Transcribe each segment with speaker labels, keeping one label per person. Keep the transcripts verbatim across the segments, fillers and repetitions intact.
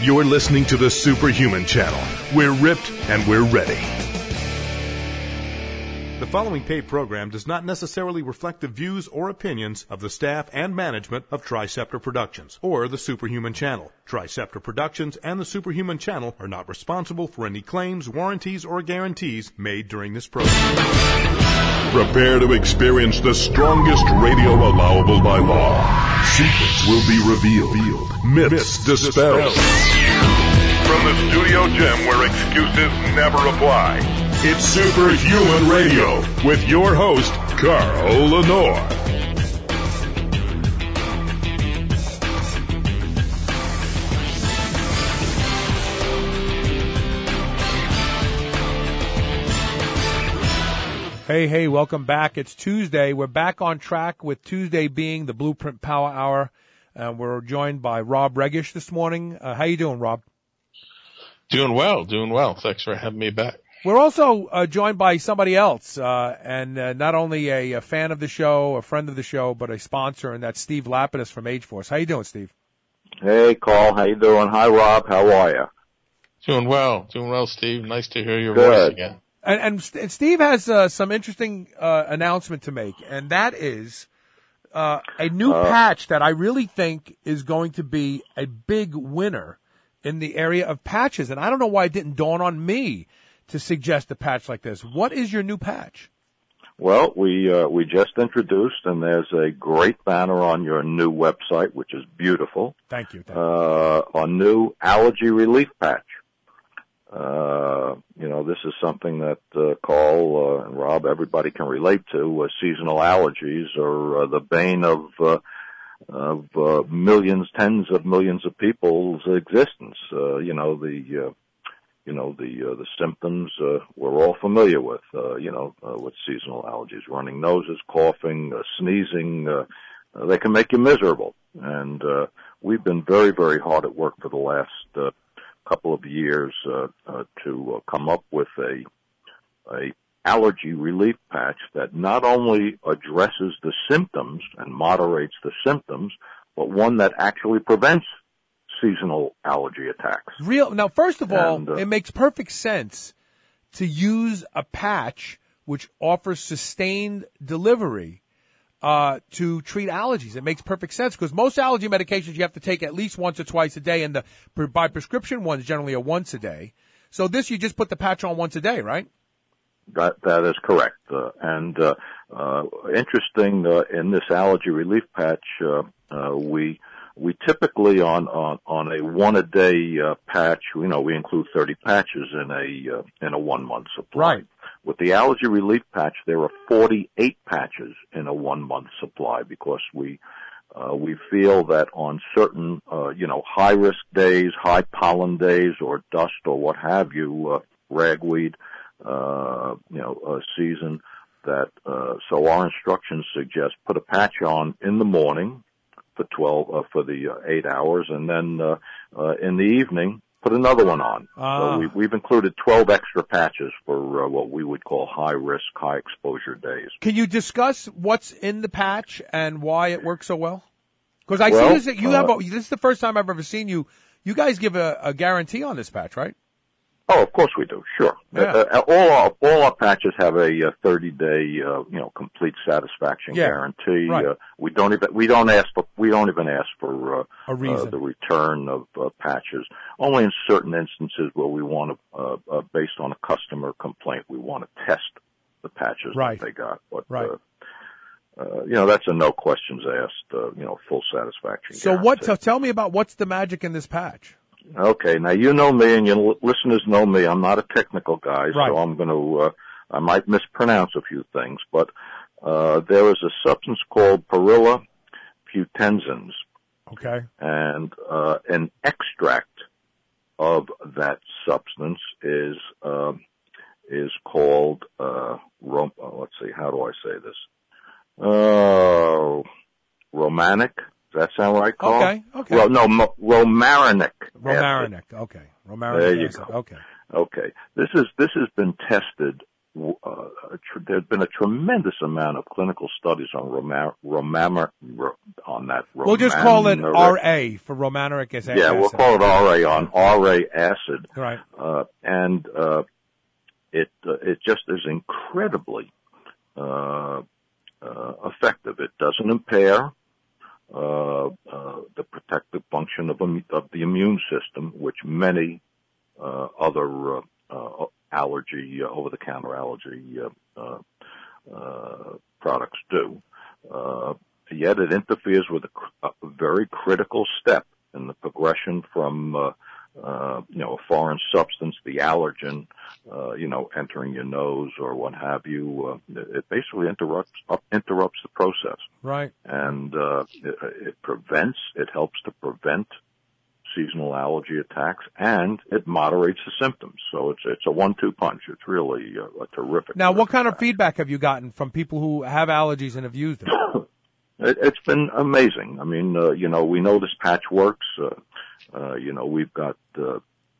Speaker 1: You're listening to the Superhuman Channel. We're ripped and we're ready. The following paid program does not necessarily reflect the views or opinions of the staff and management of Triceptor Productions or the Superhuman Channel. Triceptor Productions and the Superhuman Channel are not responsible for any claims, warranties, or guarantees made during this program.
Speaker 2: Prepare to experience the strongest radio allowable by law. Secrets will be revealed. Myths, Myths dispelled.
Speaker 3: From the studio gym where excuses never apply.
Speaker 2: It's Superhuman Radio with your host, Carl Lenore.
Speaker 4: Hey, hey, welcome back. It's Tuesday. We're back on track with Tuesday being the Blueprint Power Hour. Uh, we're joined by Rob Regish this morning. Uh, how you doing, Rob?
Speaker 5: Doing well, doing well. Thanks for having me back.
Speaker 4: We're also uh, joined by somebody else, uh, and uh, not only a, a fan of the show, a friend of the show, but a sponsor, and that's Steve Lapidus from Age Force. How you doing, Steve?
Speaker 6: Hey, Carl. How you doing? Hi, Rob. How are you?
Speaker 5: Doing well, doing well, Steve. Nice to hear your
Speaker 6: Good.
Speaker 5: voice again.
Speaker 4: And, and, and Steve has uh, some interesting uh, announcement to make, and that is uh, a new uh, patch that I really think is going to be a big winner in the area of patches. And I don't know why it didn't dawn on me to suggest a patch like this. What is your new patch?
Speaker 6: Well, we uh, we just introduced, and there's a great banner on your new website, which is beautiful.
Speaker 4: Thank you. Thank
Speaker 6: uh,
Speaker 4: you.
Speaker 6: A new allergy relief patch. Uh, you know, this is something that uh, Carl uh, and Rob, everybody can relate to. Uh, seasonal allergies are uh, the bane of uh, of uh, millions, tens of millions of people's existence. Uh, you know, the uh, you know the uh, the symptoms uh, we're all familiar with. Uh, you know, uh, with seasonal allergies, running noses, coughing, uh, sneezing. Uh, uh, they can make you miserable, and uh, we've been very, very hard at work for the last Uh, couple of years uh, uh, to uh, come up with a a allergy relief patch that not only addresses the symptoms and moderates the symptoms, but one that actually prevents seasonal allergy attacks.
Speaker 4: Real now, first of all,
Speaker 6: and, uh,
Speaker 4: it makes perfect sense to use a patch which offers sustained delivery Uh, to treat allergies. It makes perfect sense because most allergy medications you have to take at least once or twice a day, and the by prescription ones generally are once a day. So this, you just put the patch on once a day, right?
Speaker 6: That that is correct. Uh, and uh, uh, interesting uh, in this allergy relief patch, uh, uh, we we typically on on on a one a day uh, patch, you know, we include thirty patches in a uh, in a one month supply.
Speaker 4: Right.
Speaker 6: With the allergy relief patch, there are forty-eight patches in a one-month supply because we uh, we feel that on certain, uh, you know, high-risk days, high pollen days, or dust or what have you, uh, ragweed, uh, you know, uh, season, that uh, so our instructions suggest put a patch on in the morning for twelve uh, for the uh, eight hours, and then uh, uh, in the evening, put another one on.
Speaker 4: Ah.
Speaker 6: So we, we've included twelve extra patches for uh, what we would call high-risk, high-exposure days.
Speaker 4: Can you discuss what's in the patch and why it works so well? Because I
Speaker 6: Well,
Speaker 4: see this, you
Speaker 6: uh,
Speaker 4: have. A, this is the first time I've ever seen you. You guys give a, a guarantee on this patch, right?
Speaker 6: Oh, of course we do. Sure.
Speaker 4: Yeah.
Speaker 6: Uh, uh, all our all our patches have a uh, thirty day, uh, you know, complete satisfaction
Speaker 4: Yeah.
Speaker 6: guarantee.
Speaker 4: Right.
Speaker 6: Uh, we don't even we don't ask for we don't even ask for uh,
Speaker 4: A reason.
Speaker 6: uh, the return of uh, patches. Only in certain instances where we want to, uh, uh, based on a customer complaint, we want to test the patches
Speaker 4: Right.
Speaker 6: that they got. But
Speaker 4: Right.
Speaker 6: uh, uh, you know, that's a no questions asked. Uh, you know, full satisfaction.
Speaker 4: So
Speaker 6: guarantee.
Speaker 4: what? So tell me about what's the magic in this patch.
Speaker 6: Okay, now you know me and your listeners know me. I'm not a technical guy,
Speaker 4: Right.
Speaker 6: so I'm going to, uh, I might mispronounce a few things, but uh, there is a substance called Perilla putenzins,
Speaker 4: Okay.
Speaker 6: and uh, an extract of that substance is uh, is called, uh, rom- uh, let's see, how do I say this? Uh, Romanic. Does that sound right, Carl?
Speaker 4: Okay, okay.
Speaker 6: Well, no, mo- Romarinic.
Speaker 4: Romarinic. Okay. Romarinic.
Speaker 6: There you
Speaker 4: acid.
Speaker 6: go.
Speaker 4: Okay.
Speaker 6: Okay. This is this has been tested uh, tr- there's been a tremendous amount of clinical studies on Roma- Romamar on that.
Speaker 4: We'll just call it R A for romaneric acid.
Speaker 6: Yeah, we'll call it R A on R A acid.
Speaker 4: Right.
Speaker 6: Uh, and uh, it uh, it just is incredibly uh, uh, effective. It doesn't impair uh, uh, the protective function of, um, of the immune system, which many uh, other uh, uh, allergy, uh, over-the-counter allergy uh, uh, uh, products do. Uh, yet it interferes with a, a very critical step in the progression from, uh, uh, you know, a foreign substance, the allergen, uh, you know, entering your nose or what have you. Uh, it basically interrupts uh, interrupts the process.
Speaker 4: Right.
Speaker 6: And uh, it, it prevents, it helps to prevent seasonal allergy attacks, and it moderates the symptoms. So it's it's a one two punch. It's really a, a terrific.
Speaker 4: Now, what kind
Speaker 6: patch.
Speaker 4: of feedback have you gotten from people who have allergies and have used it?
Speaker 6: it it's been amazing. I mean, uh, you know, we know this patch works. Uh, uh, you know, we've got uh,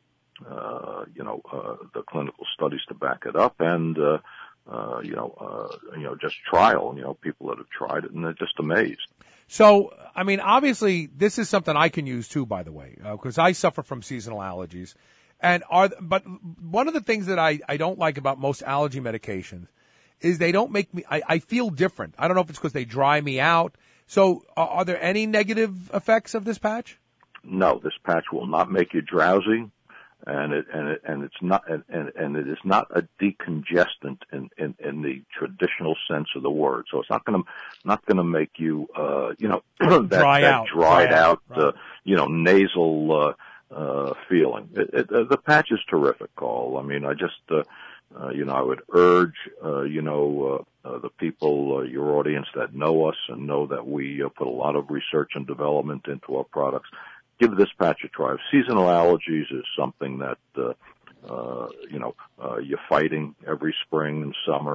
Speaker 6: uh, you know uh, the clinical studies to back it up, and uh, uh, you know, uh, you know, just trial. You know, people that have tried it and they're just amazed.
Speaker 4: So, I mean, obviously, this is something I can use too, by the way, because uh, I suffer from seasonal allergies. And are but one of the things that I, I don't like about most allergy medications is they don't make me, I, I feel different. I don't know if it's because they dry me out. So, uh, are there any negative effects of this patch?
Speaker 6: No, this patch will not make you drowsy. And it and it and it's not and and it is not a decongestant in, in, in the traditional sense of the word. So it's not going to not going to make you uh you know that,
Speaker 4: Dry
Speaker 6: that
Speaker 4: out.
Speaker 6: dried
Speaker 4: Dry
Speaker 6: out,
Speaker 4: out.
Speaker 6: Uh,
Speaker 4: Right.
Speaker 6: you know nasal uh, uh feeling. It, it, uh, the patch is terrific, Carl. I mean, I just uh, uh you know I would urge uh you know uh, uh the people uh, your audience that know us and know that we uh, put a lot of research and development into our products. Give this patch a try. Seasonal allergies is something that, uh, uh, you know, uh, you're fighting every spring and summer.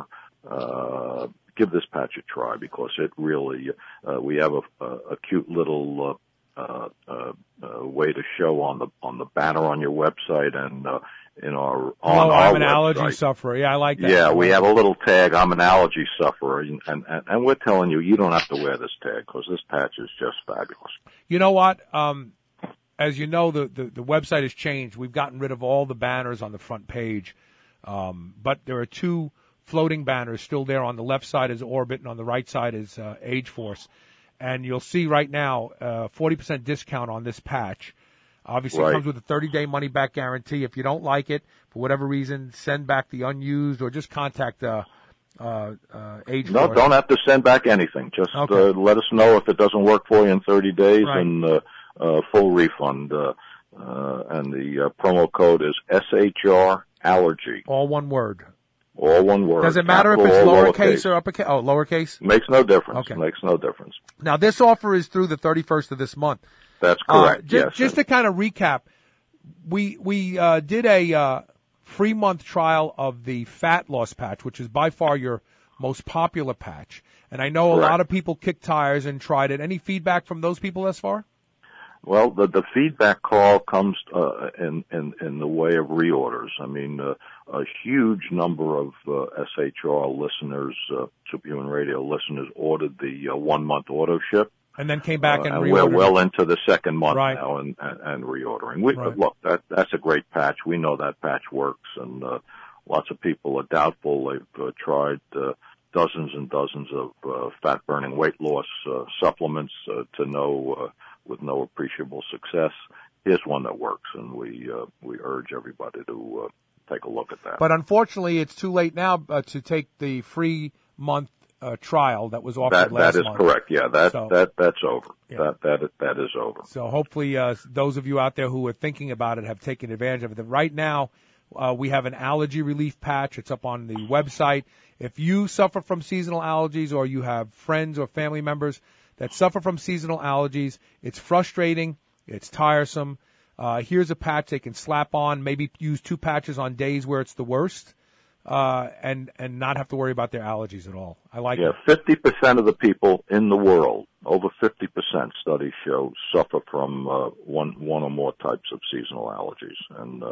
Speaker 6: Uh, give this patch a try because it really, uh, we have a, a, a cute little, uh, uh, uh, uh, way to show on the, on the banner on your website and, uh, in our, on
Speaker 4: oh,
Speaker 6: our
Speaker 4: I'm an
Speaker 6: website.
Speaker 4: allergy sufferer. Yeah, I like that.
Speaker 6: Yeah, we have a little tag, I'm an allergy sufferer, and, and, and we're telling you, you don't have to wear this tag because this patch is just fabulous.
Speaker 4: You know what? Um, As you know, the, the, the website has changed. We've gotten rid of all the banners on the front page. Um, but there are two floating banners still there. On the left side is Orbit, and on the right side is uh, Age Force. And you'll see right now uh, forty percent discount on this patch. Obviously,
Speaker 6: right.
Speaker 4: It comes with a thirty-day money-back guarantee. If you don't like it, for whatever reason, send back the unused or just contact uh, uh, uh, Age
Speaker 6: no,
Speaker 4: Force.
Speaker 6: No, don't have to send back anything. Just
Speaker 4: okay.
Speaker 6: uh, let us know if it doesn't work for you in thirty days,
Speaker 4: right.
Speaker 6: and uh, uh, full refund. Uh, uh, and the uh, promo code is S H R Allergy.
Speaker 4: All one word.
Speaker 6: All one word.
Speaker 4: Does it matter
Speaker 6: Capital
Speaker 4: if it's
Speaker 6: or
Speaker 4: lowercase or uppercase? Oh, lowercase?
Speaker 6: Makes no difference.
Speaker 4: Okay.
Speaker 6: Makes no difference.
Speaker 4: Now, this offer is through the thirty-first of this month.
Speaker 6: That's correct,
Speaker 4: uh, j-
Speaker 6: yes.
Speaker 4: Just to kind of recap, we we uh, did a uh, free month trial of the fat loss patch, which is by far your most popular patch. And I know a
Speaker 6: correct.
Speaker 4: lot of people kicked tires and tried it. Any feedback from those people thus far?
Speaker 6: Well, the, the feedback call comes uh, in, in in the way of reorders. I mean, uh, a huge number of uh, S H R listeners, uh, Superhuman Radio listeners, ordered the uh, one-month auto ship.
Speaker 4: And then came back
Speaker 6: uh,
Speaker 4: and,
Speaker 6: and
Speaker 4: reordered.
Speaker 6: we're well into the second month
Speaker 4: right.
Speaker 6: now and, and, and reordering. We,
Speaker 4: right.
Speaker 6: Look, that that's a great patch. We know that patch works, and uh, lots of people are doubtful. They've uh, tried uh, dozens and dozens of uh, fat-burning weight loss uh, supplements uh, to no uh, with no appreciable success. Here's one that works, and we uh, we urge everybody to uh, take a look at that.
Speaker 4: But unfortunately, it's too late now uh, to take the free month uh, trial that was offered
Speaker 6: that,
Speaker 4: last
Speaker 6: That is
Speaker 4: month.
Speaker 6: correct. Yeah, that
Speaker 4: so,
Speaker 6: that that's over.
Speaker 4: Yeah.
Speaker 6: That that that is over.
Speaker 4: So hopefully, uh, those of you out there who are thinking about it have taken advantage of it. Right now, uh, we have an allergy relief patch. It's up on the website. If you suffer from seasonal allergies, or you have friends or family members that suffer from seasonal allergies, it's frustrating, it's tiresome. Uh, here's a patch they can slap on, maybe use two patches on days where it's the worst, uh, and, and not have to worry about their allergies at all. I like
Speaker 6: yeah,
Speaker 4: it.
Speaker 6: Yeah, fifty percent of the people in the world, over fifty percent, studies show, suffer from uh, one one or more types of seasonal allergies. And uh,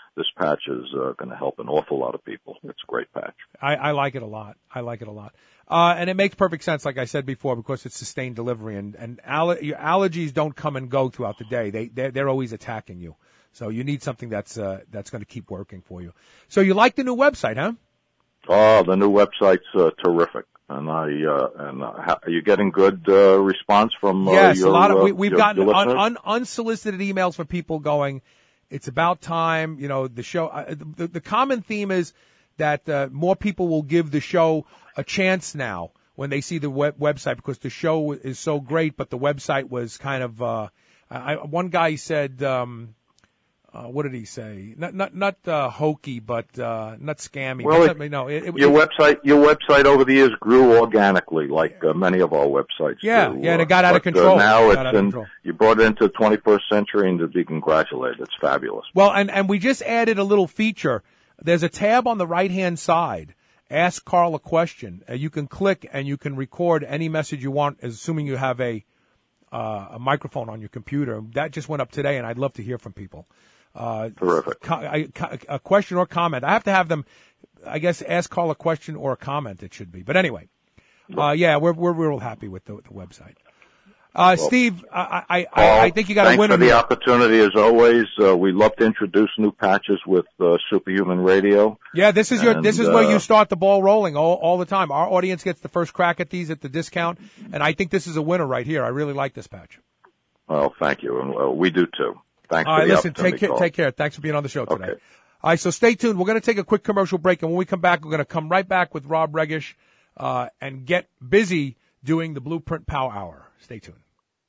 Speaker 6: this patch is uh, going to help an awful lot of people. It's a great patch.
Speaker 4: I, I like it a lot. I like it a lot. Uh, and it makes perfect sense, like I said before, because it's sustained delivery. And, and aller- your allergies don't come and go throughout the day. They, they're, they're always attacking you. So you need something that's uh, that's going to keep working for you. So you like the new website, huh?
Speaker 6: Oh, the new website's uh, terrific. And I uh, and uh, how, are you getting good uh, response from uh,
Speaker 4: yes,
Speaker 6: your,
Speaker 4: a lot of
Speaker 6: uh,
Speaker 4: we, we've
Speaker 6: your,
Speaker 4: gotten
Speaker 6: your
Speaker 4: un, un, unsolicited emails from people going, "It's about time." You know, the show. Uh, the, the common theme is that uh, more people will give the show a chance now when they see the web, website because the show is so great, but the website was kind of. Uh, I, one guy said. Um, Uh, what did he say? Not not not uh, hokey, but uh, not scammy.
Speaker 6: Well,
Speaker 4: but,
Speaker 6: it,
Speaker 4: no, it, it,
Speaker 6: your
Speaker 4: it,
Speaker 6: website your website over the years grew organically, like uh, many of our websites.
Speaker 4: Yeah,
Speaker 6: do.
Speaker 4: yeah, and it got out
Speaker 6: but,
Speaker 4: of control.
Speaker 6: Uh, now
Speaker 4: it
Speaker 6: it's in.
Speaker 4: Control.
Speaker 6: You brought it into the twenty-first century, and to be congratulated. It's fabulous.
Speaker 4: Well, and and we just added a little feature. There's a tab on the right hand side. Ask Carl a question. Uh, you can click and you can record any message you want, assuming you have a uh, a microphone on your computer. That just went up today, and I'd love to hear from people. Uh,
Speaker 6: Terrific.
Speaker 4: A question or comment. I have to have them, I guess, ask Carl a question or a comment. It should be. But anyway, uh, yeah, we're we're real happy with the, the website. Uh, well, Steve, I I,
Speaker 6: Paul,
Speaker 4: I think you got a winner.
Speaker 6: Thanks for the opportunity as always. Uh, we love to introduce new patches with uh, Superhuman Radio.
Speaker 4: Yeah, this is your
Speaker 6: and,
Speaker 4: this is
Speaker 6: uh,
Speaker 4: where you start the ball rolling all all the time. Our audience gets the first crack at these at the discount, and I think this is a winner right here. I really like this patch.
Speaker 6: Well, thank you, and uh, we do too. Thanks
Speaker 4: All
Speaker 6: for
Speaker 4: right,
Speaker 6: the
Speaker 4: listen, take care,
Speaker 6: call.
Speaker 4: take care. Thanks for being on the show today.
Speaker 6: Okay.
Speaker 4: All right, so stay tuned. We're going to take a quick commercial break, and when we come back, we're going to come right back with Rob Regish uh, and get busy doing the Blueprint Power Hour. Stay tuned.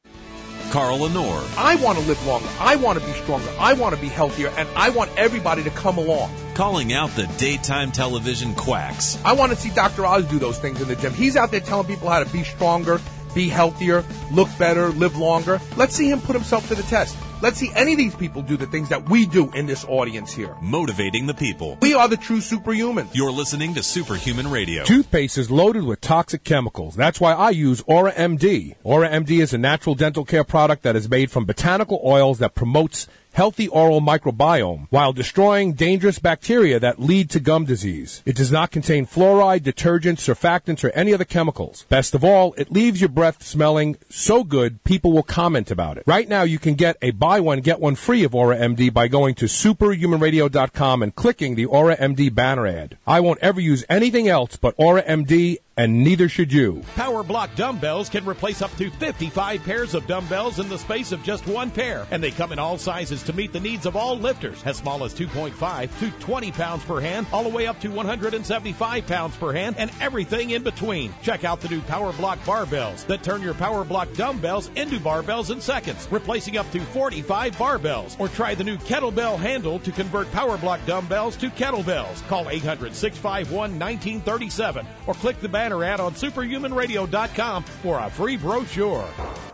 Speaker 7: Carl Lenore.
Speaker 4: I want to live longer. I want to be stronger. I want to be healthier, and I want everybody to come along.
Speaker 7: Calling out the daytime television quacks.
Speaker 4: I want to see Doctor Oz do those things in the gym. He's out there telling people how to be stronger, be healthier, look better, live longer. Let's see him put himself to the test. Let's see any of these people do the things that we do in this audience here.
Speaker 7: Motivating the people.
Speaker 4: We are the true superhumans.
Speaker 7: You're listening to Superhuman Radio.
Speaker 8: Toothpaste is loaded with toxic chemicals. That's why I use Aura M D. Aura M D is a natural dental care product that is made from botanical oils that promotes healthy oral microbiome while destroying dangerous bacteria that lead to gum disease. It does not contain fluoride, detergents, surfactants, or any other chemicals. Best of all, it leaves your breath smelling so good people will comment about it. Right now, you can get a buy one, get one free of Aura M D by going to superhuman radio dot com and clicking the Aura M D banner ad. I won't ever use anything else but Aura M D, and neither should you.
Speaker 9: Power Block dumbbells can replace up to fifty-five pairs of dumbbells in the space of just one pair, and they come in all sizes to meet the needs of all lifters, as small as two point five to twenty pounds per hand, all the way up to one hundred seventy-five pounds per hand, and everything in between. Check out the new Power Block barbells that turn your Power Block dumbbells into barbells in seconds, replacing up to forty-five barbells. Or try the new kettlebell handle to convert Power Block dumbbells to kettlebells. Call eight hundred, six five one, one nine three seven or click the banner ad on superhuman radio dot com for a free brochure.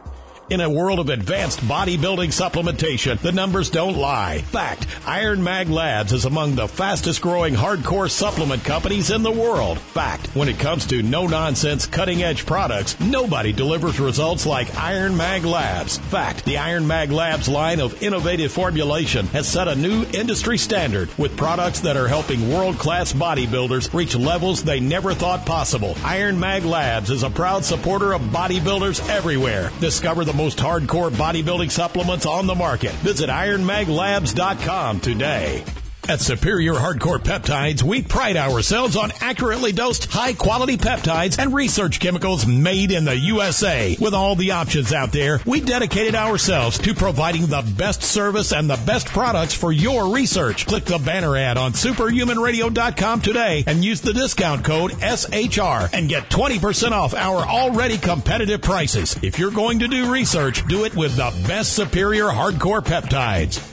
Speaker 9: In a world of advanced bodybuilding supplementation, the numbers don't lie. Fact, Iron Mag Labs is among the fastest growing hardcore supplement companies in the world. Fact, when it comes to no-nonsense, cutting-edge products, nobody delivers results like Iron Mag Labs. Fact, the Iron Mag Labs line of innovative formulation has set a new industry standard with products that are helping world-class bodybuilders reach levels they never thought possible. Iron Mag Labs is a proud supporter of bodybuilders everywhere. Discover the most hardcore bodybuilding supplements on the market. Visit iron mag labs dot com today. At Superior Hardcore Peptides, we pride ourselves on accurately dosed, high-quality peptides and research chemicals made in the U S A. With all the options out there, we dedicated ourselves to providing the best service and the best products for your research. Click the banner ad on superhuman radio dot com today and use the discount code S H R and get twenty percent off our already competitive prices. If you're going to do research, do it with the best Superior Hardcore Peptides.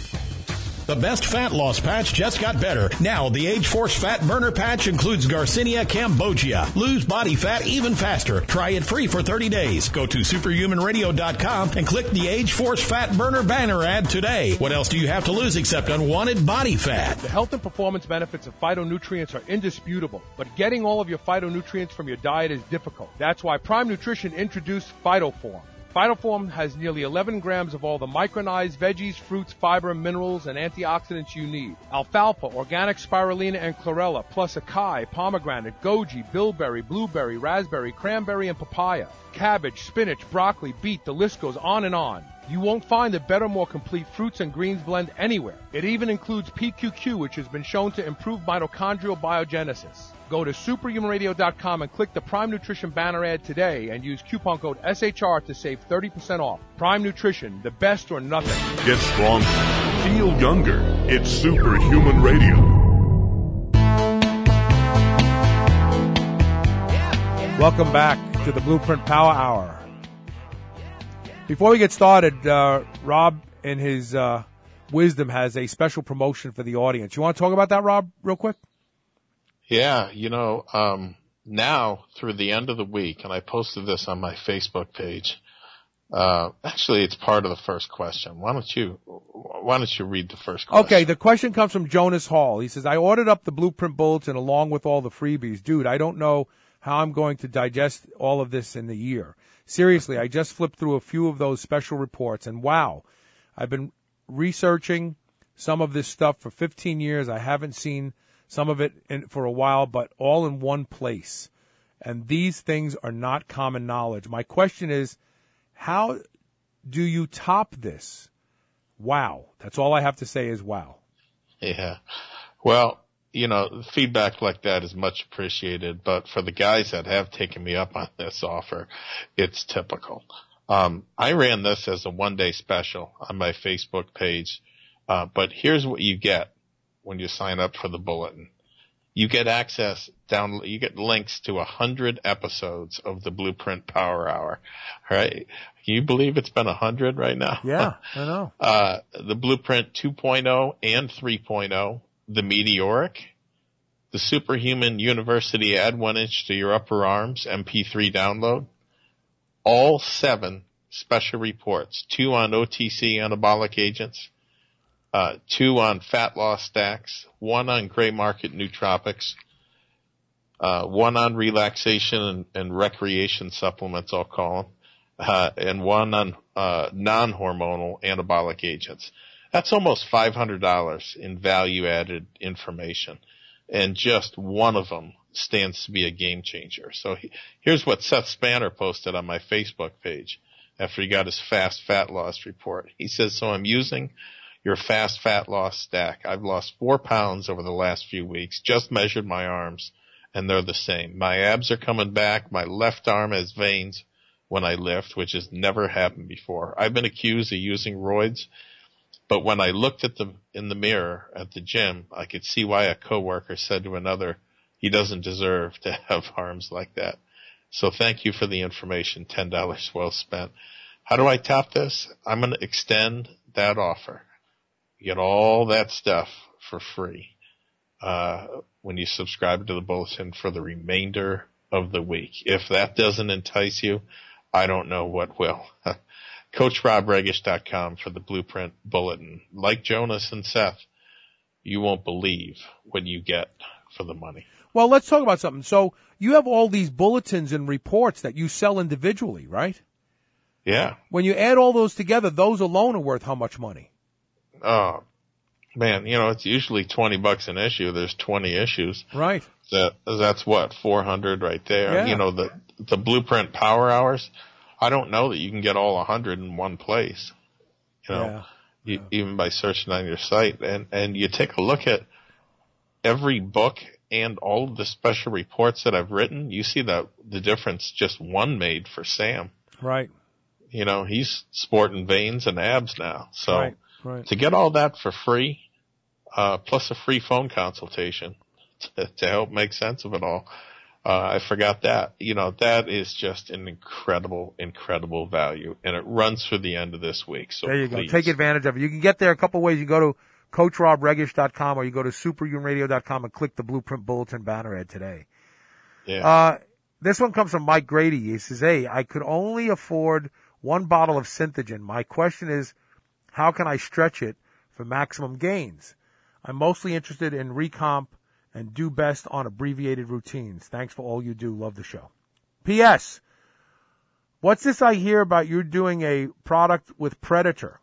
Speaker 9: The best fat loss patch just got better. Now, the Age Force Fat Burner Patch includes Garcinia cambogia. Lose body fat even faster. Try it free for thirty days. Go to superhuman radio dot com and click the Age Force Fat Burner banner ad today. What else do you have to lose except unwanted body fat?
Speaker 4: The health and performance benefits of phytonutrients are indisputable, but getting all of your phytonutrients from your diet is difficult. That's why Prime Nutrition introduced PhytoForm. Phytoform has nearly eleven grams of all the micronized veggies, fruits, fiber, minerals, and antioxidants you need. Alfalfa, organic spirulina, and chlorella, plus acai, pomegranate, goji, bilberry, blueberry, raspberry, cranberry, and papaya. Cabbage, spinach, broccoli, beet, the list goes on and on. You won't find a better, more complete fruits and greens blend anywhere. It even includes P Q Q, which has been shown to improve mitochondrial biogenesis. Go to superhuman radio dot com and click the Prime Nutrition banner ad today and use coupon code S H R to save thirty percent off. Prime Nutrition, the best or nothing.
Speaker 2: Get stronger. Feel younger. It's Superhuman Radio.
Speaker 4: Welcome back to the Blueprint Power Hour. Before we get started, uh, Rob, in his uh, wisdom, has a special promotion for the audience. You want to talk about that, Rob, real quick?
Speaker 5: Yeah, you know, um, now through the end of the week, and I posted this on my Facebook page. Uh, actually, it's part of the first question. Why don't you, why don't you read the first question?
Speaker 4: Okay, the question comes from Jonas Hall. He says, I ordered up the Blueprint Bulletin along with all the freebies. Dude, I don't know how I'm going to digest all of this in the year. Seriously, I just flipped through a few of those special reports, and wow, I've been researching some of this stuff for fifteen years. I haven't seen some of it in, for a while, but all in one place. And these things are not common knowledge. My question is, how do you top this? Wow. That's all I have to say is wow.
Speaker 5: Yeah. Well, you know, feedback like that is much appreciated, but for the guys that have taken me up on this offer, it's typical. Um, I ran this as a one-day special on my Facebook page, uh, but here's what you get when you sign up for the bulletin. You get access down, you get links to a hundred episodes of the Blueprint Power Hour. All right. Can you believe it's been a hundred right now?
Speaker 4: Yeah, I know.
Speaker 5: Uh, the Blueprint two point oh and three point oh, the Meteoric, the Superhuman University Add One Inch to Your Upper Arms M P three download, all seven special reports, two on O T C anabolic agents, Uh, two on fat loss stacks, one on gray market nootropics, uh, one on relaxation and, and recreation supplements, I'll call them, uh, and one on uh, non-hormonal anabolic agents. That's almost five hundred dollars in value-added information, and just one of them stands to be a game changer. So he, here's what Seth Spanner posted on my Facebook page after he got his fast fat loss report. He says, so I'm using your fast fat loss stack. I've lost four pounds over the last few weeks, just measured my arms, and they're the same. My abs are coming back. My left arm has veins when I lift, which has never happened before. I've been accused of using roids, but when I looked at them in the mirror at the gym, I could see why a coworker said to another, he doesn't deserve to have arms like that. So thank you for the information. ten dollars well spent. How do I top this? I'm going to extend that offer. You get all that stuff for free uh, when you subscribe to the bulletin for the remainder of the week. If that doesn't entice you, I don't know what will. Coach Rob Regish dot com for the Blueprint Bulletin. Like Jonas and Seth, you won't believe what you get for the money.
Speaker 4: Well, let's talk about something. So you have all these bulletins and reports that you sell individually, right?
Speaker 5: Yeah.
Speaker 4: When you add all those together, those alone are worth how much money?
Speaker 5: Oh, man, you know, it's usually twenty bucks an issue. There's twenty issues.
Speaker 4: Right.
Speaker 5: That, that's what, four hundred right there.
Speaker 4: Yeah.
Speaker 5: You know, the, the Blueprint Power Hours, I don't know that you can get all one hundred in one place, you know,
Speaker 4: yeah.
Speaker 5: You,
Speaker 4: Yeah.
Speaker 5: even by searching on your site. And, and you take a look at every book and all of the special reports that I've written, you see the, the difference just one made for Sam.
Speaker 4: Right.
Speaker 5: You know, he's sporting veins and abs now. So.
Speaker 4: Right. Right.
Speaker 5: To get all that for free, uh, plus a free phone consultation to, to help make sense of it all, uh, I forgot that. You know, that is just an incredible, incredible value, and it runs through the end of this week. So
Speaker 4: there you
Speaker 5: please.
Speaker 4: go. Take advantage of it. You can get there a couple ways. You go to Coach Rob Regish dot com or you go to Superhuman Radio dot com and click the Blueprint Bulletin banner ad today.
Speaker 5: Yeah.
Speaker 4: Uh, this one comes from Mike Grady. He says, hey, I could only afford one bottle of Synthogen. My question is, how can I stretch it for maximum gains? I'm mostly interested in recomp and do best on abbreviated routines. Thanks for all you do. Love the show. P S What's this I hear about you doing a product with Predator?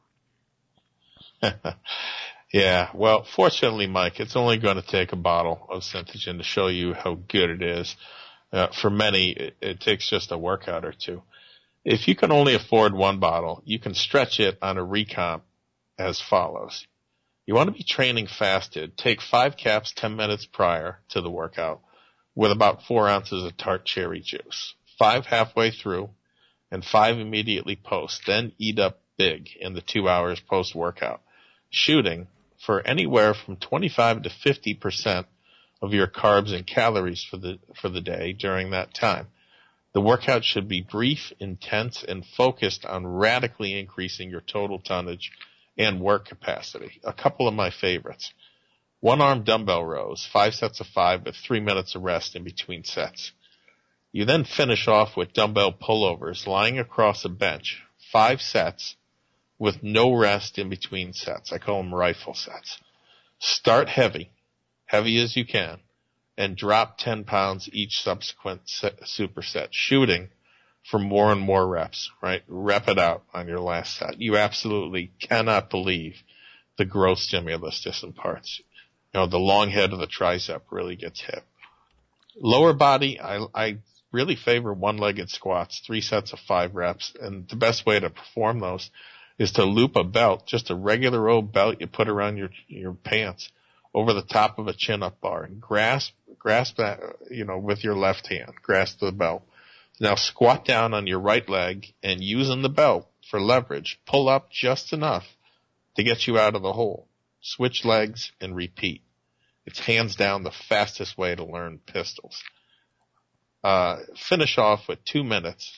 Speaker 5: Yeah, well, fortunately, Mike, it's only going to take a bottle of Synthogen to show you how good it is. Uh, for many, it, it takes just a workout or two. If you can only afford one bottle, you can stretch it on a recomp as follows. You want to be training fasted. Take five caps ten minutes prior to the workout with about four ounces of tart cherry juice. Five halfway through and five immediately post. Then eat up big in the two hours post-workout, shooting for anywhere from twenty-five to fifty percent of your carbs and calories for the for the day during that time. The workout should be brief, intense, and focused on radically increasing your total tonnage and work capacity. A couple of my favorites. One-arm dumbbell rows, five sets of five with three minutes of rest in between sets. You then finish off with dumbbell pullovers lying across a bench, five sets with no rest in between sets. I call them rifle sets. Start heavy, heavy as you can, and drop ten pounds each subsequent set, superset, shooting for more and more reps, right? Rep it out on your last set. You absolutely cannot believe the growth stimulus this imparts. You know, the long head of the tricep really gets hit. Lower body, I, I really favor one-legged squats, three sets of five reps, and the best way to perform those is to loop a belt, just a regular old belt you put around your your pants, over the top of a chin-up bar, and grasp grasp that, you know, with your left hand, grasp the belt. Now squat down on your right leg and using the belt for leverage, pull up just enough to get you out of the hole. Switch legs and repeat. It's hands down the fastest way to learn pistols. Uh, finish off with two minutes,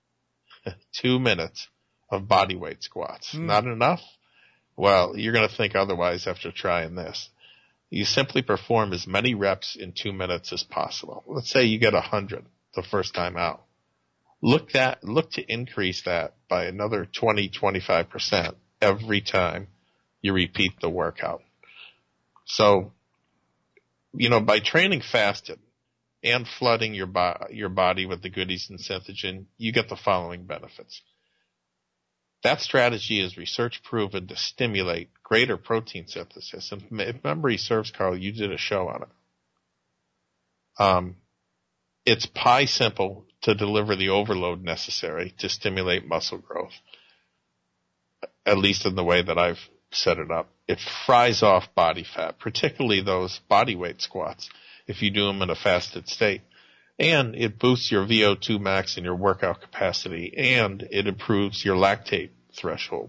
Speaker 5: two minutes of body weight squats. Mm. Not enough? Well, you're going to think otherwise after trying this. You simply perform as many reps in two minutes as possible. Let's say you get a hundred the first time out. Look that, look to increase that by another twenty, twenty-five percent every time you repeat the workout. So, you know, by training fasted and flooding your bo- your body with the goodies in Synthogen, you get the following benefits. That strategy is research proven to stimulate greater protein synthesis. And if memory serves, Carl, you did a show on it. Um, it's pie simple to deliver the overload necessary to stimulate muscle growth, at least in the way that I've set it up. It fries off body fat, particularly those body weight squats, if you do them in a fasted state. And it boosts your V O two max and your workout capacity, and it improves your lactate threshold.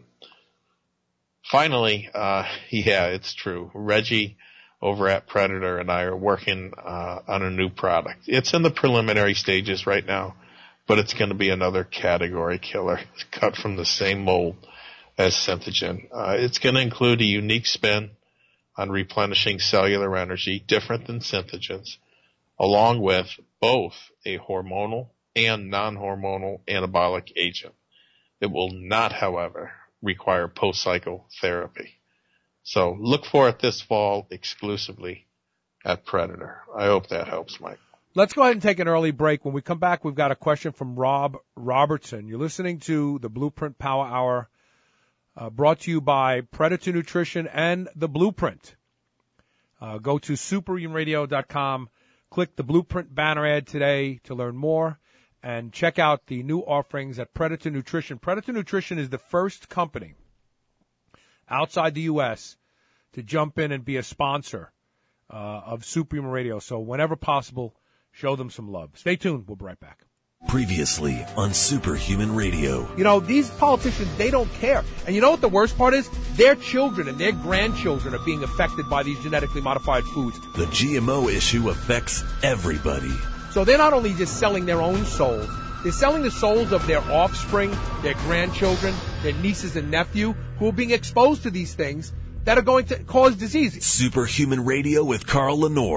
Speaker 5: Finally, uh, yeah, it's true. Reggie over at Predator and I are working uh, on a new product. It's in the preliminary stages right now, but it's going to be another category killer cut from the same mold as Synthogen. Uh, it's going to include a unique spin on replenishing cellular energy, different than Synthogen's, along with both a hormonal and non-hormonal anabolic agent. It will not, however, require post-cycle therapy. So look for it this fall exclusively at Predator. I hope that helps, Mike.
Speaker 4: Let's go ahead and take an early break. When we come back, we've got a question from Rob Robertson. You're listening to the Blueprint Power Hour, uh, brought to you by Predator Nutrition and The Blueprint. Uh, go to superhuman radio dot com. Click the Blueprint banner ad today to learn more, and check out the new offerings at Predator Nutrition. Predator Nutrition is the first company outside the U S to jump in and be a sponsor uh, of Superhuman Radio. So whenever possible, show them some love. Stay tuned. We'll be right back.
Speaker 7: Previously on Superhuman Radio.
Speaker 4: You know, these politicians, they don't care. And you know what the worst part is? Their children and their grandchildren are being affected by these genetically modified foods.
Speaker 7: The G M O issue affects everybody.
Speaker 4: So they're not only just selling their own souls, they're selling the souls of their offspring, their grandchildren, their nieces and nephew, who are being exposed to these things that are going to cause disease.
Speaker 7: Superhuman Radio with Carl Lenore.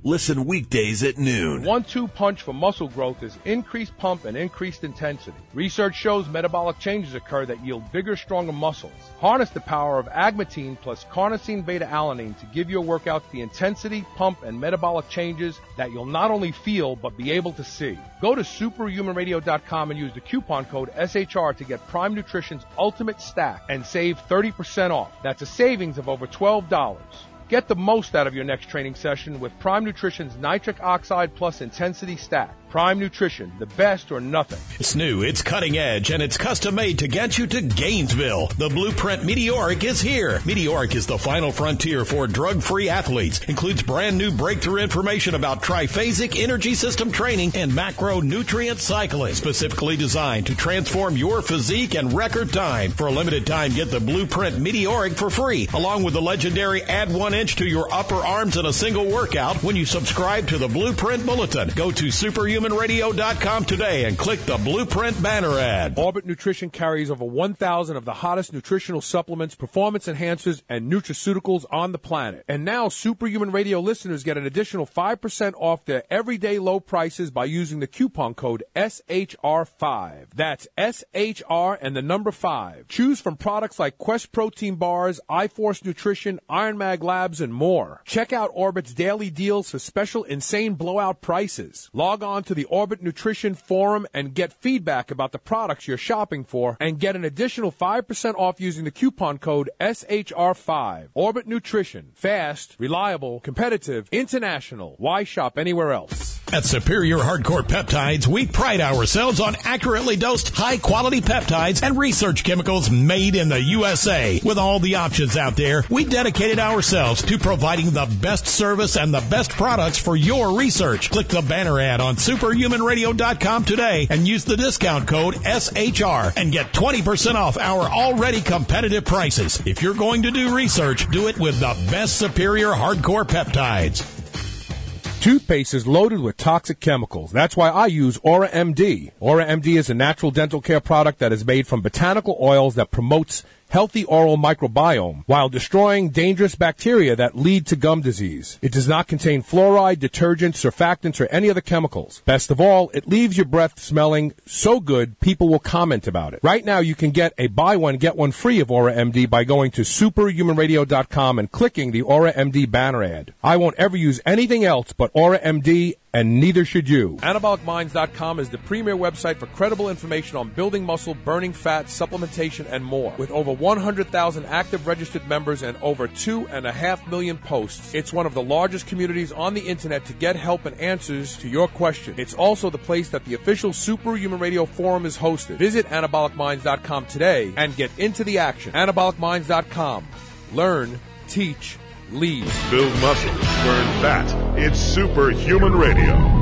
Speaker 7: Listen weekdays at noon.
Speaker 4: One two punch for muscle growth is increased pump and increased intensity. Research shows metabolic changes occur that yield bigger, stronger muscles. Harness the power of agmatine plus carnosine beta-alanine to give your workouts the intensity, pump, and metabolic changes that you'll not only feel but be able to see. Go to superhuman radio dot com and use the coupon code S H R to get Prime Nutrition's Ultimate Stack and save thirty percent off. That's a savings of over twelve dollars. Get the most out of your next training session with Prime Nutrition's Nitric Oxide Plus Intensity Stack. Prime Nutrition, the best or nothing.
Speaker 9: It's new, it's cutting edge, and it's custom made to get you to Gainesville. The Blueprint Meteoric is here. Meteoric is the final frontier for drug-free athletes. Includes brand new breakthrough information about triphasic energy system training and macronutrient cycling. Specifically designed to transform your physique and record time. For a limited time, get the Blueprint Meteoric for free, along with the legendary Add One Inch to your upper arms in a single workout when you subscribe to the Blueprint Bulletin. Go to superhuman radio dot com today and click the Blueprint banner ad.
Speaker 8: Orbit Nutrition carries over one thousand of the hottest nutritional supplements, performance enhancers, and nutraceuticals on the planet. And now Superhuman Radio listeners get an additional five percent off their everyday low prices by using the coupon code S H R five. That's S H R and the number five. Choose from products like Quest Protein Bars, iForce Nutrition, Iron Mag Labs, and more. Check out Orbit's daily deals for special insane blowout prices. Log on to the Orbit Nutrition Forum and get feedback about the products you're shopping for and get an additional five percent off using the coupon code S H R five. Orbit Nutrition. Fast, reliable, competitive, international. Why shop anywhere else?
Speaker 9: At Superior Hardcore Peptides, we pride ourselves on accurately dosed, high-quality peptides and research chemicals made in the U S A. With all the options out there, we dedicated ourselves to providing the best service and the best products for your research. Click the banner ad on superhuman radio dot com today and use the discount code S H R and get twenty percent off our already competitive prices. If you're going to do research, do it with the best Superior Hardcore Peptides.
Speaker 8: Toothpaste is loaded with toxic chemicals. That's why I use Aura M D. Aura M D is a natural dental care product that is made from botanical oils that promotes healthy oral microbiome while destroying dangerous bacteria that lead to gum disease. It does not contain fluoride, detergents, surfactants, or any other chemicals. Best of all, it leaves your breath smelling so good people will comment about it. Right now, you can get a buy one, get one free of Aura M D by going to superhuman radio dot com and clicking the Aura M D banner ad. I won't ever use anything else but Aura M D, and neither should you. anabolic minds dot com is the premier website for credible information on building muscle, burning fat, supplementation, and more. With over one hundred thousand active registered members and over two and a half million posts, it's one of the largest communities on the internet to get help and answers to your questions. It's also the place that the official Superhuman Radio Forum is hosted. Visit anabolic minds dot com today and get into the action. anabolic minds dot com. Learn, teach, lead.
Speaker 2: Build muscle, burn fat. It's Superhuman Radio.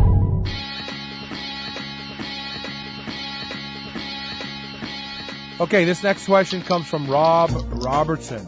Speaker 4: Okay, this next question comes from Rob Robertson.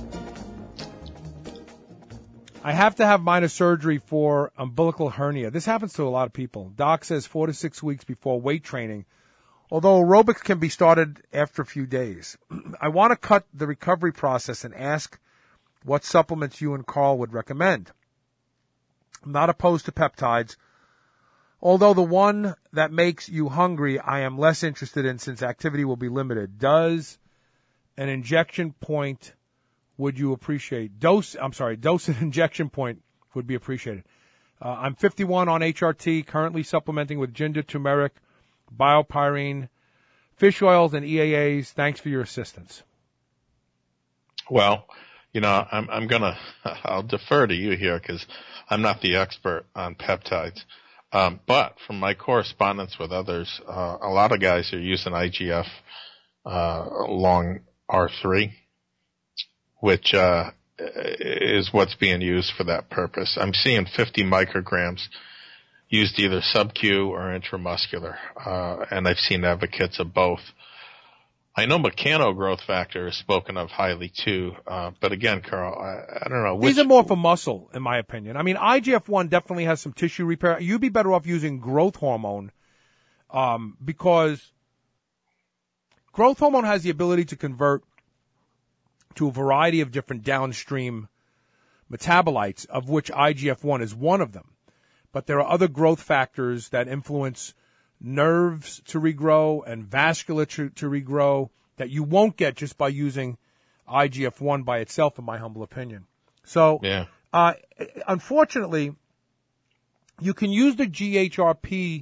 Speaker 4: I have to have minor surgery for umbilical hernia. This happens to a lot of people. Doc says four to six weeks before weight training, although aerobics can be started after a few days. I want to cut the recovery process and ask what supplements you and Carl would recommend. I'm not opposed to peptides, although the one that makes you hungry I am less interested in since activity will be limited. Does an injection point would you appreciate? Dose, I'm sorry, dose and injection point would be appreciated. Uh, I'm fifty-one on H R T, currently supplementing with ginger, turmeric, biopyrene, fish oils, and E A As. Thanks for your assistance.
Speaker 5: Well, you know, I'm, I'm gonna, I'll defer to you here because I'm not the expert on peptides. Um, but from my correspondence with others, uh, a lot of guys are using I G F, uh, long R three, which, uh, is what's being used for that purpose. I'm seeing fifty micrograms used either sub-Q or intramuscular, uh, and I've seen advocates of both. I know mechano growth factor is spoken of highly too, uh, but again, Carl, I, I don't know. Which...
Speaker 4: These are more for muscle, in my opinion. I mean, I G F one definitely has some tissue repair. You'd be better off using growth hormone, um, because growth hormone has the ability to convert to a variety of different downstream metabolites, of which I G F one is one of them. But there are other growth factors that influence nerves to regrow and vasculature to regrow that you won't get just by using I G F one by itself, in my humble opinion. So,
Speaker 5: yeah.
Speaker 4: uh, unfortunately, you can use the G H R P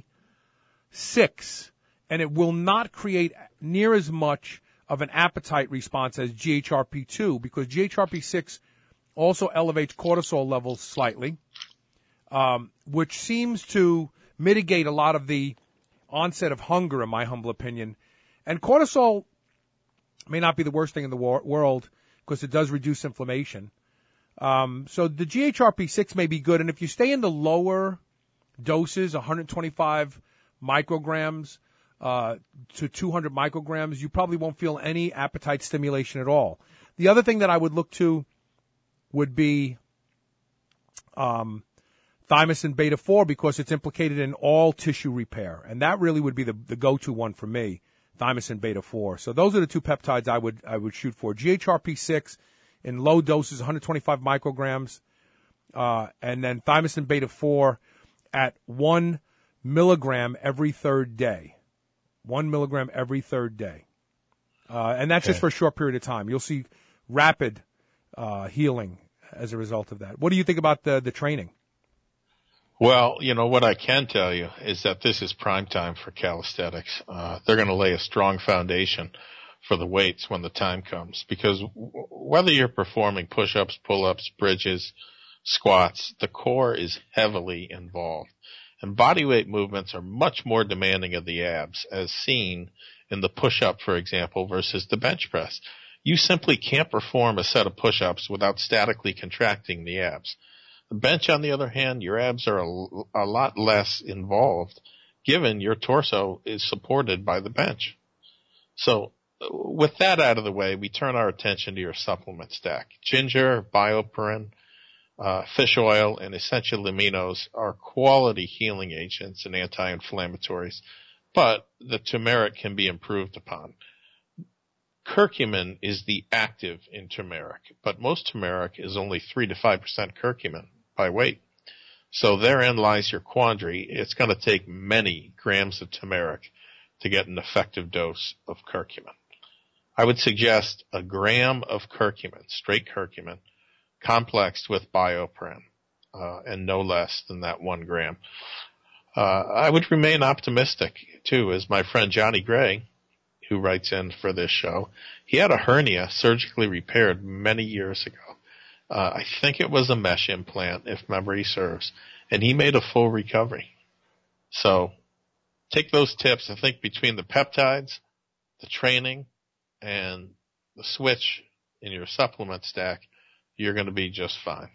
Speaker 4: six, and it will not create near as much of an appetite response as G H R P two, because G H R P six also elevates cortisol levels slightly, um, which seems to mitigate a lot of the onset of hunger, in my humble opinion. And cortisol may not be the worst thing in the wor- world because it does reduce inflammation. Um, so the G H R P six may be good, and if you stay in the lower doses, one hundred twenty-five micrograms uh, to two hundred micrograms, you probably won't feel any appetite stimulation at all. The other thing that I would look to would be um, thymosin beta four, because it's implicated in all tissue repair, and that really would be the, the go-to one for me, thymosin beta four. So those are the two peptides I would I would shoot for. G H R P six in low doses, one hundred twenty-five micrograms, uh, and then thymosin beta four at one milligram every third day. One milligram every third day. Uh, and that's okay. Just for a short period of time. You'll see rapid uh, healing as a result of that. What do you think about the, the training?
Speaker 5: Well, you know, what I can tell you is that this is prime time for calisthenics. Uh, they're going to lay a strong foundation for the weights when the time comes, because w- whether you're performing push-ups, pull-ups, bridges, squats, the core is heavily involved. And body weight movements are much more demanding of the abs, as seen in the push-up, for example, versus the bench press. You simply can't perform a set of push-ups without statically contracting the abs. The bench, on the other hand, your abs are a, a lot less involved, given your torso is supported by the bench. So, with that out of the way, we turn our attention to your supplement stack. Ginger, BioPerine, uh, fish oil, and essential aminos are quality healing agents and anti-inflammatories, but the turmeric can be improved upon. Curcumin is the active in turmeric, but most turmeric is only three to five percent curcumin by weight. So therein lies your quandary. It's going to take many grams of turmeric to get an effective dose of curcumin. I would suggest a gram of curcumin, straight curcumin, complexed with BioPerine, uh, and no less than that one gram. Uh, I would remain optimistic, too, as my friend Johnny Gray, who writes in for this show, he had a hernia surgically repaired many years ago. Uh, I think it was a mesh implant, if memory serves, and he made a full recovery. So take those tips. I think between the peptides, the training, and the switch in your supplement stack, you're going to be just fine.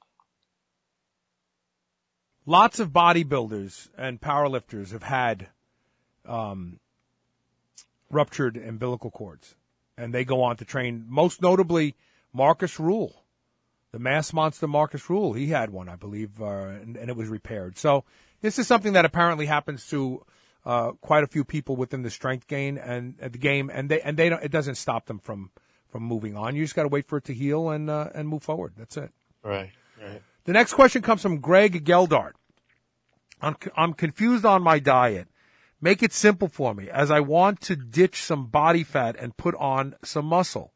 Speaker 4: Lots of bodybuilders and powerlifters have had um, ruptured umbilical cords, and they go on to train, most notably Marcus Rule, the mass monster Marcus Rule. He had one, I believe, uh, and, and it was repaired. So this is something that apparently happens to uh, quite a few people within the strength gain and uh, the game, and they and they don't, it doesn't stop them from, from moving on. You just got to wait for it to heal and uh, and move forward. That's it.
Speaker 5: Right, right.
Speaker 4: The next question comes from Greg Geldart. I'm, I'm confused on my diet. Make it simple for me, as I want to ditch some body fat and put on some muscle.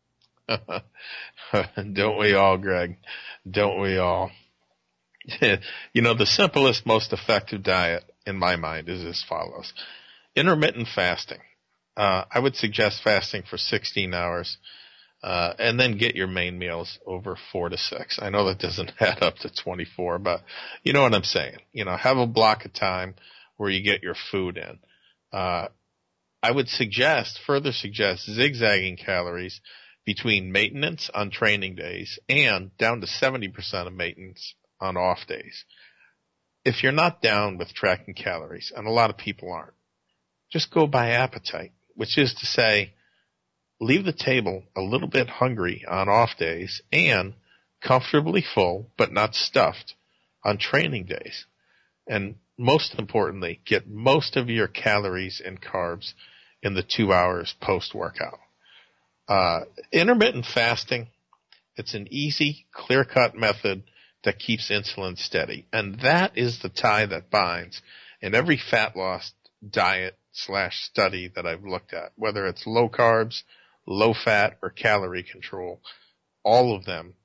Speaker 5: Don't we all, Greg? Don't we all? You know, the simplest, most effective diet, in my mind, is as follows. Intermittent fasting. Uh, I would suggest fasting for sixteen hours, uh, and then get your main meals over four to six. I know that doesn't add up to twenty-four, but you know what I'm saying. You know, have a block of time where you get your food in. Uh, I would suggest, further suggest, zigzagging calories between maintenance on training days and down to seventy percent of maintenance on off days. If you're not down with tracking calories, and a lot of people aren't, just go by appetite, which is to say, leave the table a little bit hungry on off days and comfortably full, but not stuffed, on training days. And most importantly, get most of your calories and carbs in the two hours post-workout. Uh, intermittent fasting It's an easy, clear-cut method that keeps insulin steady. And that is the tie that binds in every fat loss diet slash study that I've looked at, whether it's low carbs, low fat, or calorie control, all of them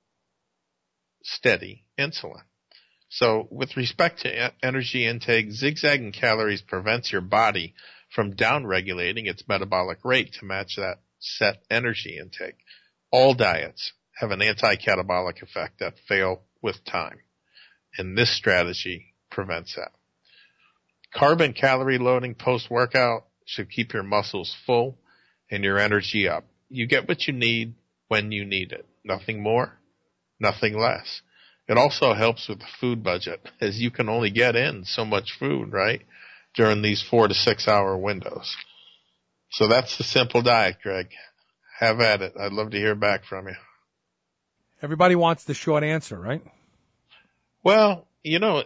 Speaker 5: steady insulin. So with respect to energy intake, zigzagging calories prevents your body from downregulating its metabolic rate to match that set energy intake. All diets have an anti-catabolic effect that fail with time, and this strategy prevents that. Carb and calorie loading post-workout should keep your muscles full and your energy up. You get what you need when you need it. Nothing more, nothing less. It also helps with the food budget, as you can only get in so much food, right, during these four to six hour windows. So that's the simple diet, Greg. Have at it. I'd love to hear back from you.
Speaker 4: Everybody wants the short answer, right?
Speaker 5: Well, you know,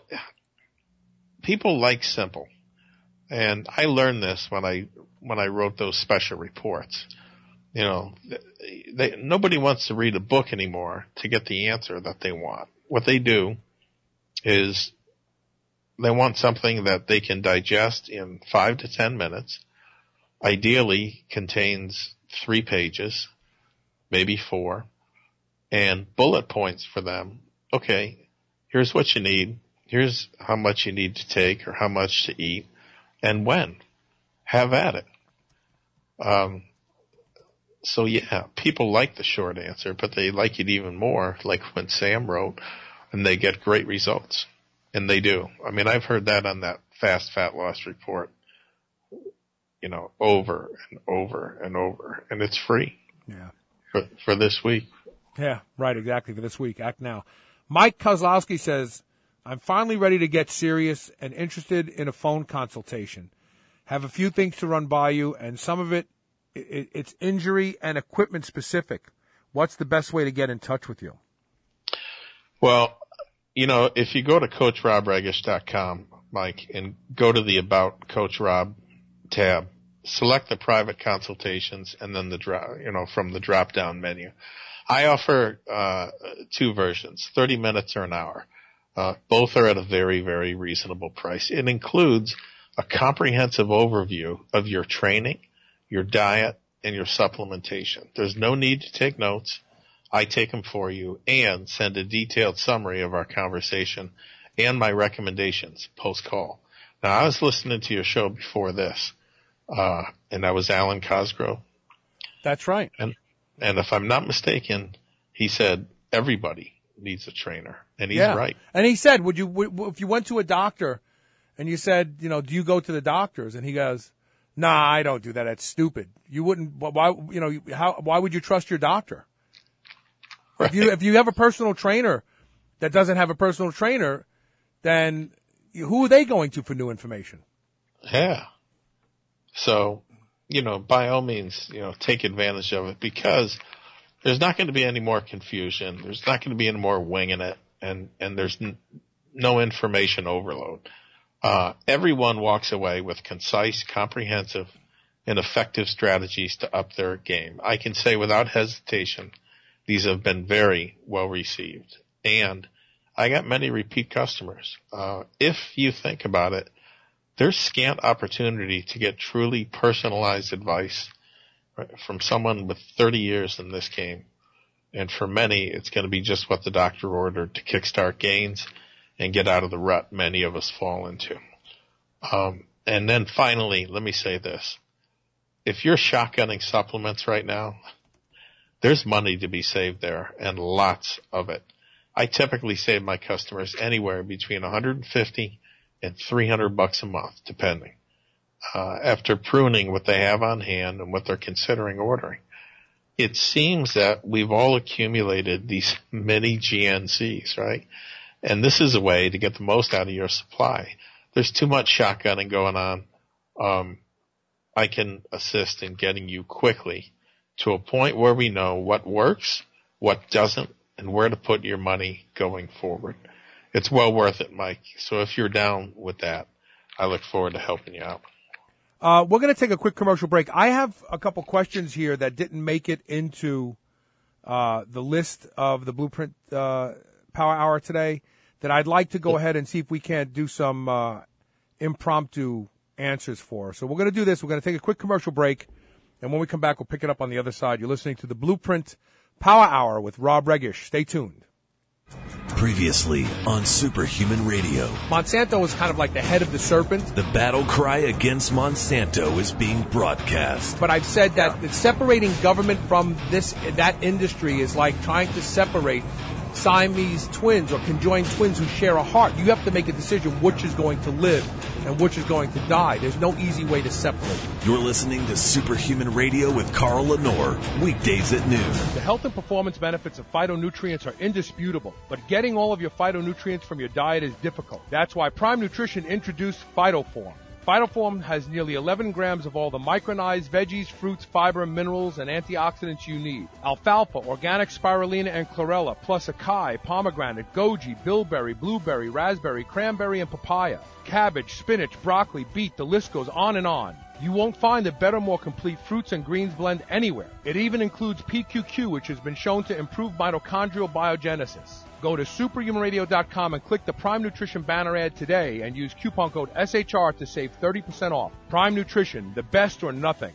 Speaker 5: people like simple. And I learned this when I when I wrote those special reports. You know, they, nobody wants to read a book anymore to get the answer that they want. What they do is they want something that they can digest in five to ten minutes, ideally contains three pages, maybe four, and bullet points for them. Okay, here's what you need. Here's how much you need to take or how much to eat and when. Have at it. Um, so yeah, people like the short answer, but they like it even more, like when Sam wrote, and they get great results. And they do. I mean, I've heard that on that Fast Fat Loss report, you know, over and over and over, and it's free.
Speaker 4: Yeah.
Speaker 5: For, for this week.
Speaker 4: Yeah, right, exactly, for this week. Act now. Mike Kozlowski says, I'm finally ready to get serious and interested in a phone consultation. Have a few things to run by you, and some of it, it it's injury and equipment specific. What's the best way to get in touch with you?
Speaker 5: Well, you know, if you go to coach rob regish dot com, Mike, and go to the About Coach Rob tab, select the private consultations, and then the drop, you know, from the drop-down menu. I offer uh two versions, thirty minutes or an hour. Uh, both are at a very, very reasonable price. It includes a comprehensive overview of your training, your diet, and your supplementation. There's no need to take notes. I take them for you and send a detailed summary of our conversation and my recommendations post-call. Now, I was listening to your show before this, uh, and that was Alan Cosgrove.
Speaker 4: That's right.
Speaker 5: And, and if I'm not mistaken, he said everybody needs a trainer, and he's
Speaker 4: yeah.
Speaker 5: right.
Speaker 4: And he said, would you, would, if you went to a doctor and you said, you know, do you go to the doctors? And he goes, nah, I don't do that. That's stupid. You wouldn't, why, you know, how, why would you trust your doctor?
Speaker 5: Right.
Speaker 4: If you, if you have a personal trainer that doesn't have a personal trainer, then who are they going to for new information?
Speaker 5: Yeah. So, you know, by all means, you know, take advantage of it, because there's not going to be any more confusion. There's not going to be any more winging it, and, and there's n- no information overload. Uh, everyone walks away with concise, comprehensive, and effective strategies to up their game. I can say without hesitation, these have been very well received. And I got many repeat customers. Uh, if you think about it, there's scant opportunity to get truly personalized advice from someone with thirty years in this game. And for many, it's going to be just what the doctor ordered to kickstart gains and get out of the rut many of us fall into. Um, and then finally, let me say this. If you're shotgunning supplements right now, there's money to be saved there, and lots of it. I typically save my customers anywhere between one hundred fifty and three hundred bucks a month, depending. Uh, after pruning what they have on hand and what they're considering ordering. It seems that we've all accumulated these mini G N Cs, right? And this is a way to get the most out of your supply. There's too much shotgunning going on. Um, I can assist in getting you quickly to a point where we know what works, what doesn't, and where to put your money going forward. It's well worth it, Mike. So if you're down with that, I look forward to helping you out.
Speaker 4: Uh, we're going to take a quick commercial break. I have a couple questions here that didn't make it into uh, the list of the Blueprint uh, Power Hour today that I'd like to go ahead and see if we can't do some uh, impromptu answers for. So we're going to do this. We're going to take a quick commercial break, and when we come back, we'll pick it up on the other side. You're listening to the Blueprint Power Hour with Rob Regish. Stay tuned.
Speaker 7: Previously on Superhuman Radio.
Speaker 4: Monsanto is kind of like the head of the serpent.
Speaker 7: The battle cry against Monsanto is being broadcast.
Speaker 4: But I've said that separating government from this that industry is like trying to separate Siamese twins or conjoined twins who share a heart. You have to make a decision which is going to live and which is going to die. There's no easy way to separate.
Speaker 7: You're listening to Superhuman Radio with Carl Lenore, weekdays at noon.
Speaker 4: The health and performance benefits of phytonutrients are indisputable, but getting all of your phytonutrients from your diet is difficult. That's why Prime Nutrition introduced PhytoForm. PhytoForm has nearly eleven grams of all the micronized veggies, fruits, fiber, minerals, and antioxidants you need. Alfalfa, organic spirulina, and chlorella, plus acai, pomegranate, goji, bilberry, blueberry, raspberry, cranberry, and papaya. Cabbage, spinach, broccoli, beet, the list goes on and on. You won't find a better, more complete fruits and greens blend anywhere. It even includes P Q Q, which has been shown to improve mitochondrial biogenesis. Go to superhuman radio dot com and click the Prime Nutrition banner ad today and use coupon code S H R to save thirty percent off. Prime Nutrition, the best or nothing.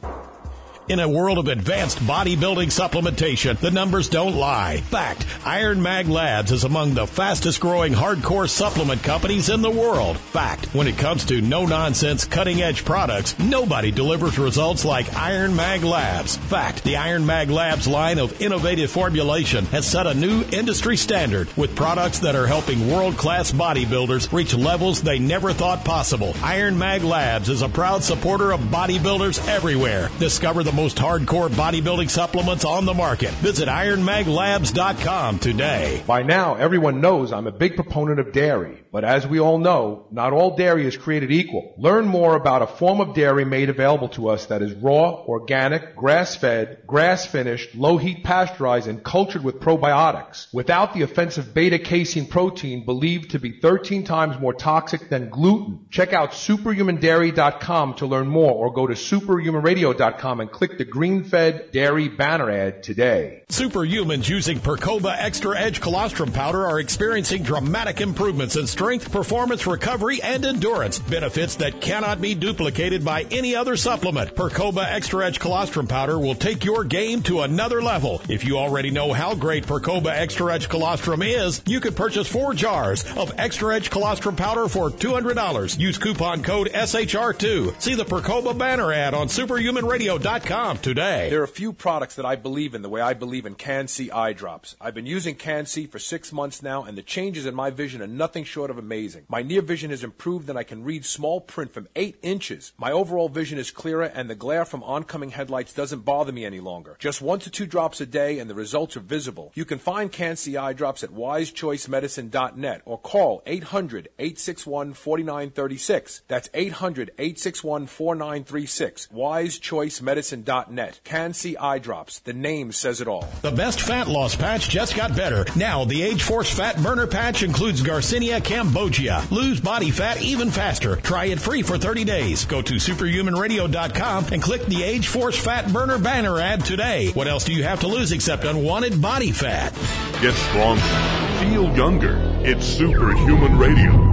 Speaker 9: In a world of advanced bodybuilding supplementation, the numbers don't lie. Fact, Iron Mag Labs is among the fastest growing hardcore supplement companies in the world. Fact, when it comes to no-nonsense, cutting-edge products, nobody delivers results like Iron Mag Labs. Fact, the Iron Mag Labs line of innovative formulation has set a new industry standard with products that are helping world-class bodybuilders reach levels they never thought possible. Iron Mag Labs is a proud supporter of bodybuilders everywhere. Discover the most hardcore bodybuilding supplements on the market. Visit iron mag labs dot com today.
Speaker 8: By now, everyone knows I'm a big proponent of dairy. But as we all know, not all dairy is created equal. Learn more about a form of dairy made available to us that is raw, organic, grass-fed, grass-finished, low-heat pasteurized, and cultured with probiotics, without the offensive beta-casein protein believed to be thirteen times more toxic than gluten. Check out superhuman dairy dot com to learn more, or go to superhuman radio dot com and click the green-fed dairy banner ad today.
Speaker 9: Superhumans using Percoba Extra Edge Colostrum Powder are experiencing dramatic improvements in strength, performance, recovery, and endurance. Benefits that cannot be duplicated by any other supplement. Percoba Extra Edge Colostrum Powder will take your game to another level. If you already know how great Percoba Extra Edge Colostrum is, you could purchase four jars of Extra Edge Colostrum Powder for two hundred dollars. Use coupon code S H R two. See the Percoba banner ad on superhuman radio dot com today.
Speaker 8: There are a few products that I believe in the way I believe in Can-C eye drops. I've been using Can-C for six months now, and the changes in my vision are nothing short of amazing. My near vision has improved, and I can read small print from eight inches. My overall vision is clearer, and the glare from oncoming headlights doesn't bother me any longer. Just one to two drops a day, and the results are visible. You can find Can-C eye drops at wise choice medicine dot net or call eight hundred, eight six one, four nine three six. That's eight hundred, eight six one, four nine three six. wise choice medicine dot net. Can-C eye drops. The name says it all.
Speaker 9: The best fat loss patch just got better. Now, the Age Force Fat Burner Patch includes Garcinia cambogia. Lose body fat even faster. Try it free for thirty days. Go to superhuman radio dot com and click the Age Force Fat Burner banner ad today. What else do you have to lose except unwanted body fat?
Speaker 2: Get stronger. Feel younger. It's Superhuman Radio.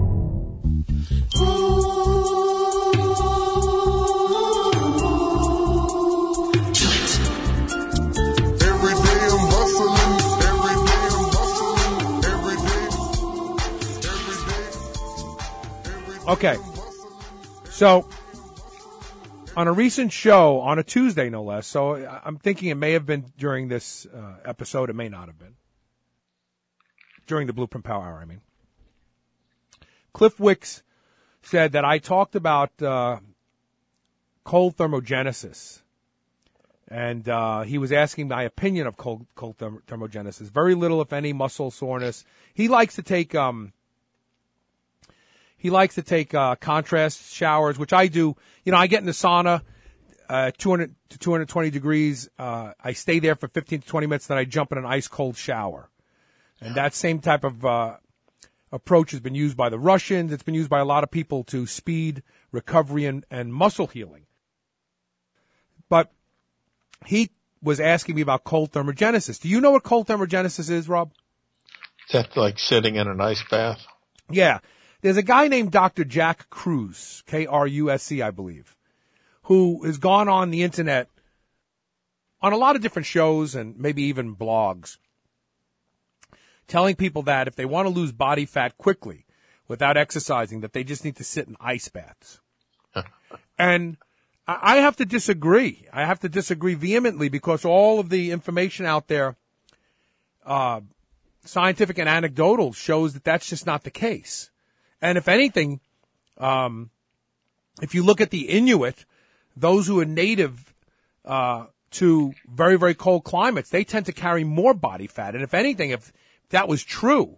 Speaker 4: Okay, so on a recent show, on a Tuesday no less, so I'm thinking it may have been during this uh, episode, it may not have been. During the Blueprint Power Hour, I mean. Cliff Wicks said that I talked about uh, cold thermogenesis, and uh, he was asking my opinion of cold, cold therm- thermogenesis. Very little, if any, muscle soreness. He likes to take... Um, He likes to take uh, contrast showers, which I do. You know, I get in the sauna, uh, two hundred to two hundred twenty degrees. Uh, I stay there for fifteen to twenty minutes, then I jump in an ice cold shower. And that same type of uh, approach has been used by the Russians. It's been used by a lot of people to speed recovery and, and muscle healing. But he was asking me about cold thermogenesis. Do you know what cold thermogenesis is, Rob?
Speaker 5: Is that like sitting in an ice bath?
Speaker 4: Yeah. There's a guy named Doctor Jack Kruse, K R U S C, I believe, who has gone on the internet on a lot of different shows and maybe even blogs, telling people that if they want to lose body fat quickly without exercising, that they just need to sit in ice baths. And I have to disagree. I have to disagree vehemently because all of the information out there, uh, scientific and anecdotal, shows that that's just not the case. And if anything, um, if you look at the Inuit, those who are native uh, to very, very cold climates, they tend to carry more body fat. And if anything, if that was true,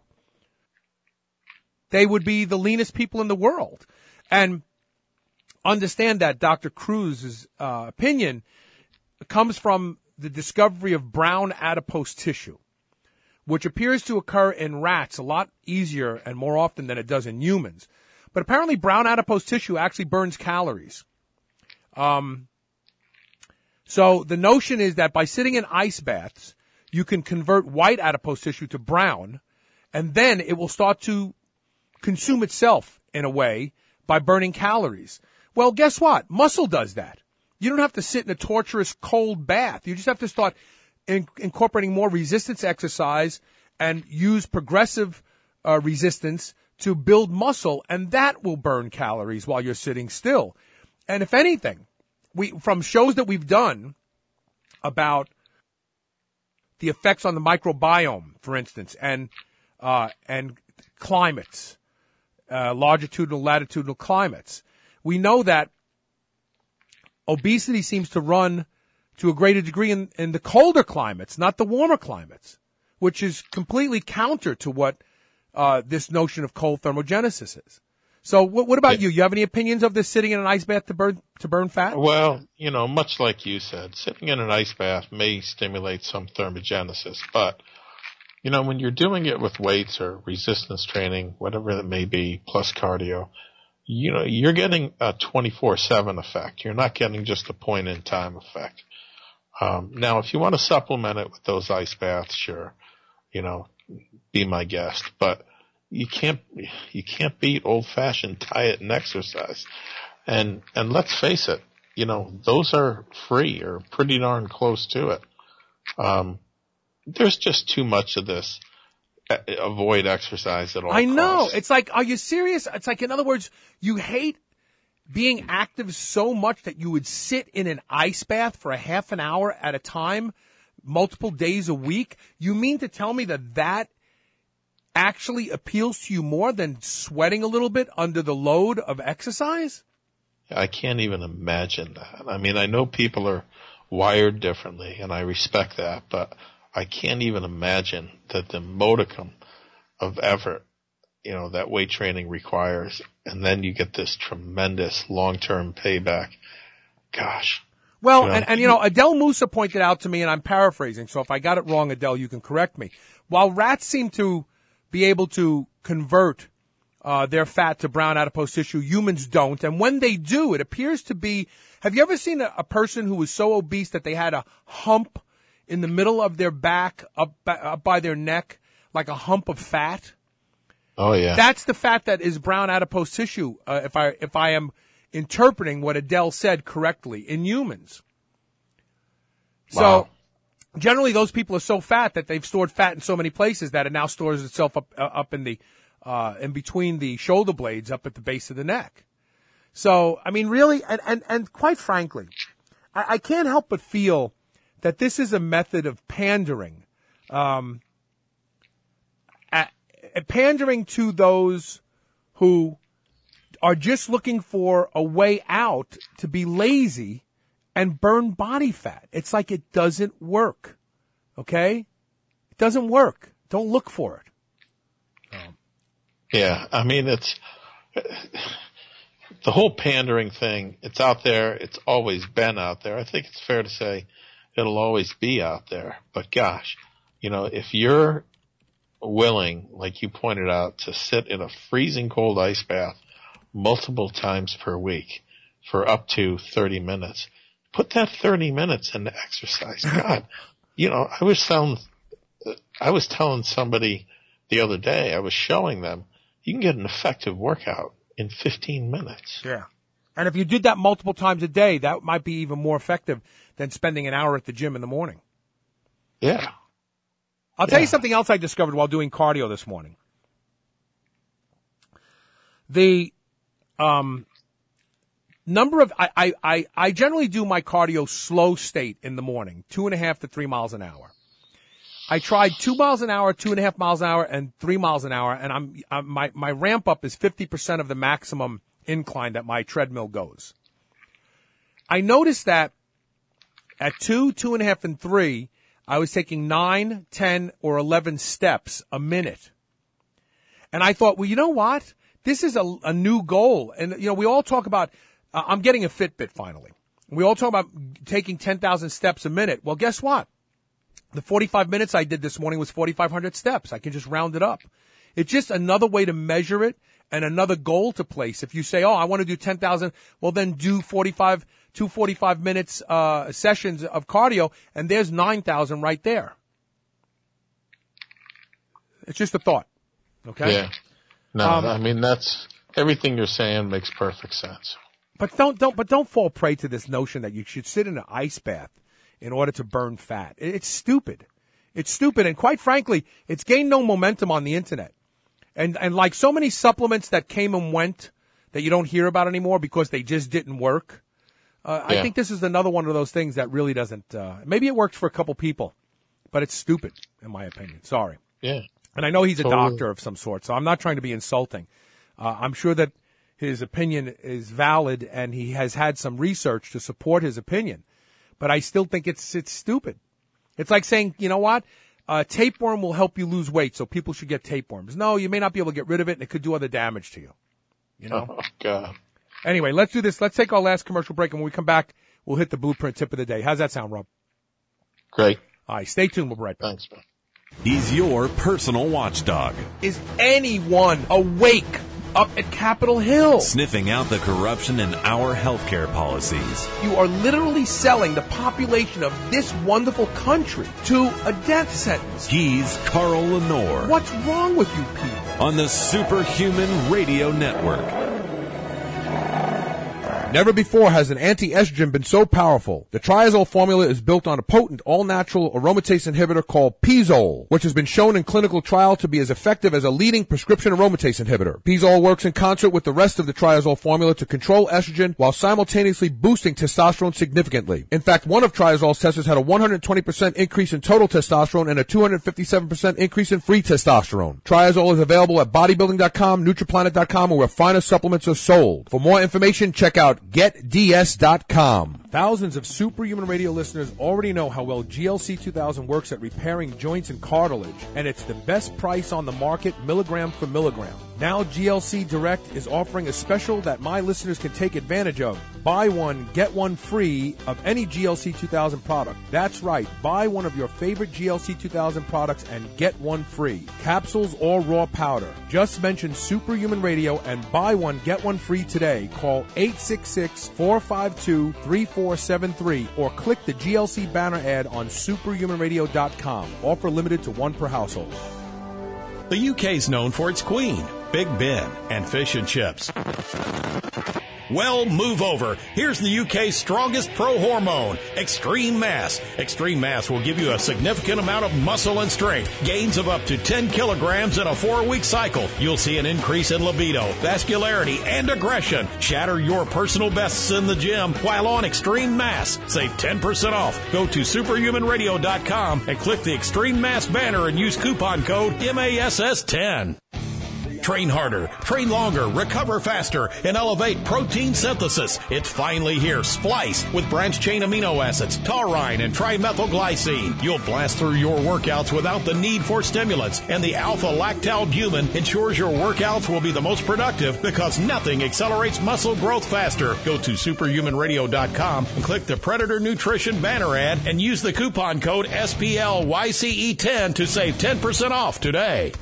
Speaker 4: they would be the leanest people in the world. And understand that Doctor Kruse's uh, opinion comes from the discovery of brown adipose tissue, which appears to occur in rats a lot easier and more often than it does in humans. But apparently brown adipose tissue actually burns calories. Um, so the notion is that by sitting in ice baths, you can convert white adipose tissue to brown, and then it will start to consume itself in a way by burning calories. Well, guess what? Muscle does that. You don't have to sit in a torturous cold bath. You just have to start in, incorporating more resistance exercise and use progressive uh, resistance to build muscle, and that will burn calories while you're sitting still. And if anything, we from shows that we've done about the effects on the microbiome, for instance, and uh, and climates, uh, longitudinal, latitudinal climates, we know that obesity seems to run to a greater degree in, in the colder climates, not the warmer climates, which is completely counter to what uh, this notion of cold thermogenesis is. So what, what about you? You have any opinions of this sitting in an ice bath to burn to burn fat?
Speaker 5: Well, you know, much like you said, sitting in an ice bath may stimulate some thermogenesis, but, you know, when you're doing it with weights or resistance training, whatever it may be, plus cardio, you know, you're getting a twenty-four seven effect. You're not getting just a point-in-time effect. Um, now, if you want to supplement it with those ice baths, sure, you know, be my guest. But you can't, you can't beat old-fashioned diet and exercise. And, and let's face it, you know, those are free or pretty darn close to it. Um, there's just too much of this. Avoid exercise at all
Speaker 4: I know.
Speaker 5: costs.
Speaker 4: It's like, are you serious? It's like, in other words, you hate being active so much that you would sit in an ice bath for a half an hour at a time, multiple days a week. You mean to tell me that that actually appeals to you more than sweating a little bit under the load of exercise?
Speaker 5: I can't even imagine that. I mean, I know people are wired differently, and I respect that, but I can't even imagine that the modicum of effort, you know, that weight training requires, and then you get this tremendous long-term payback. Gosh.
Speaker 4: Well,
Speaker 5: you know,
Speaker 4: and, and, you know, Adele Musa pointed out to me, and I'm paraphrasing, so if I got it wrong, Adele, you can correct me. While rats seem to be able to convert uh, their fat to brown adipose tissue, humans don't. And when they do, it appears to be, have you ever seen a, a person who was so obese that they had a hump in the middle of their back, up, up by their neck, like a hump of fat?
Speaker 5: Oh, yeah.
Speaker 4: That's the fat that is brown adipose tissue, uh, if I if I am interpreting what Adele said correctly, in humans. Wow. So generally those people are so fat that they've stored fat in so many places that it now stores itself up uh, up in the uh, in between the shoulder blades up at the base of the neck. So, I mean, really, and, and, and quite frankly, I, I can't help but feel that this is a method of pandering, um, at, at pandering to those who are just looking for a way out to be lazy and burn body fat. It's like it doesn't work, okay? It doesn't work. Don't look for it. Um,
Speaker 5: yeah, I mean, it's the whole pandering thing. It's out there. It's always been out there. I think it's fair to say it'll always be out there. But gosh, you know, if you're willing, like you pointed out, to sit in a freezing cold ice bath multiple times per week for up to thirty minutes, put that thirty minutes into exercise. God, you know, I was telling, I was telling somebody the other day, I was showing them, you can get an effective workout in fifteen minutes.
Speaker 4: Yeah. And if you did that multiple times a day, that might be even more effective than spending an hour at the gym in the morning.
Speaker 5: Yeah.
Speaker 4: I'll tell
Speaker 5: yeah.
Speaker 4: you something else I discovered while doing cardio this morning. The um, number of, I, I, I, I generally do my cardio slow state in the morning, two and a half to three miles an hour. I tried two miles an hour, two and a half miles an hour, and three miles an hour, and I'm, I'm my, my ramp up is fifty percent of the maximum incline that my treadmill goes. I noticed that at two, two and a half, and three, I was taking nine, ten, or eleven steps a minute. And I thought, well, you know what? This is a, a new goal. And, you know, we all talk about, uh, I'm getting a Fitbit finally. We all talk about taking ten thousand steps a minute. Well, guess what? The forty-five minutes I did this morning was forty-five hundred steps. I can just round it up. It's just another way to measure it and another goal to place. If you say, oh, I want to do ten thousand, well, then do forty-five, two forty-five minutes, uh, sessions of cardio, and there's nine thousand right there. It's just a thought. Okay?
Speaker 5: Yeah. No, um, I mean, that's, everything you're saying makes perfect sense.
Speaker 4: But don't, don't, but don't fall prey to this notion that you should sit in an ice bath in order to burn fat. It's stupid. It's stupid. And quite frankly, it's gained no momentum on the internet. And, and like so many supplements that came and went that you don't hear about anymore because they just didn't work. Uh, yeah. I think this is another one of those things that really doesn't, uh, maybe it works for a couple people, but it's stupid in my opinion. Sorry.
Speaker 5: Yeah.
Speaker 4: And I know he's a
Speaker 5: totally.
Speaker 4: doctor of some sort, so I'm not trying to be insulting. Uh, I'm sure that his opinion is valid and he has had some research to support his opinion, but I still think it's, it's stupid. It's like saying, you know what? Uh, tapeworm will help you lose weight, so people should get tapeworms. No, you may not be able to get rid of it, and it could do other damage to you. You know?
Speaker 5: Oh, God.
Speaker 4: Anyway, let's do this. Let's take our last commercial break, and when we come back, we'll hit the blueprint tip of the day. How's that sound, Rob?
Speaker 5: Great.
Speaker 4: All right, stay tuned. We'll be right back.
Speaker 5: Thanks, man.
Speaker 7: He's your personal watchdog.
Speaker 4: Is anyone awake up at Capitol Hill?
Speaker 7: Sniffing out the corruption in our healthcare policies.
Speaker 4: You are literally selling the population of this wonderful country to a death sentence.
Speaker 7: He's Carl Lenore.
Speaker 4: What's wrong with you people?
Speaker 7: On the Superhuman Radio Network.
Speaker 8: Never before has an anti-estrogen been so powerful. The triazole formula is built on a potent all-natural aromatase inhibitor called Pizole, which has been shown in clinical trial to be as effective as a leading prescription aromatase inhibitor. Pizole works in concert with the rest of the triazole formula to control estrogen while simultaneously boosting testosterone significantly. In fact, one of triazole's testers had a one hundred twenty percent increase in total testosterone and a two hundred fifty-seven percent increase in free testosterone. Triazole is available at bodybuilding dot com, Nutriplanet dot com, or where finer supplements are sold. For more information, check out get d s dot com. Thousands of Superhuman Radio listeners already know how well G L C two thousand works at repairing joints and cartilage, and it's the best price on the market, milligram for milligram. Now G L C Direct is offering a special that my listeners can take advantage of. Buy one, get one free of any G L C two thousand product. That's right, buy one of your favorite G L C two thousand products and get one free. Capsules or raw powder. Just mention Superhuman Radio and buy one, get one free today. Call eight six six, four five two, three four seven three or click the G L C banner ad on superhuman radio dot com. Offer limited to one per household.
Speaker 9: The U K's known for its Queen, Big Ben, and fish and chips. Well, move over. Here's the U K's strongest pro hormone, Extreme Mass. Extreme Mass will give you a significant amount of muscle and strength, gains of up to ten kilograms in a four-week cycle. You'll see an increase in libido, vascularity, and aggression. Shatter your personal bests in the gym while on Extreme Mass. Save ten percent off. Go to superhuman radio dot com and click the Extreme Mass banner and use coupon code M A S S ten. Train harder, train longer, recover faster, and elevate protein synthesis. It's finally here. Splice with branched-chain amino acids, taurine, and trimethylglycine. You'll blast through your workouts without the need for stimulants. And the alpha-lactalbumin ensures your workouts will be the most productive because nothing accelerates muscle growth faster. Go to superhuman radio dot com and click the Predator Nutrition banner ad and use the coupon code S P L Y C E ten to save ten percent off today.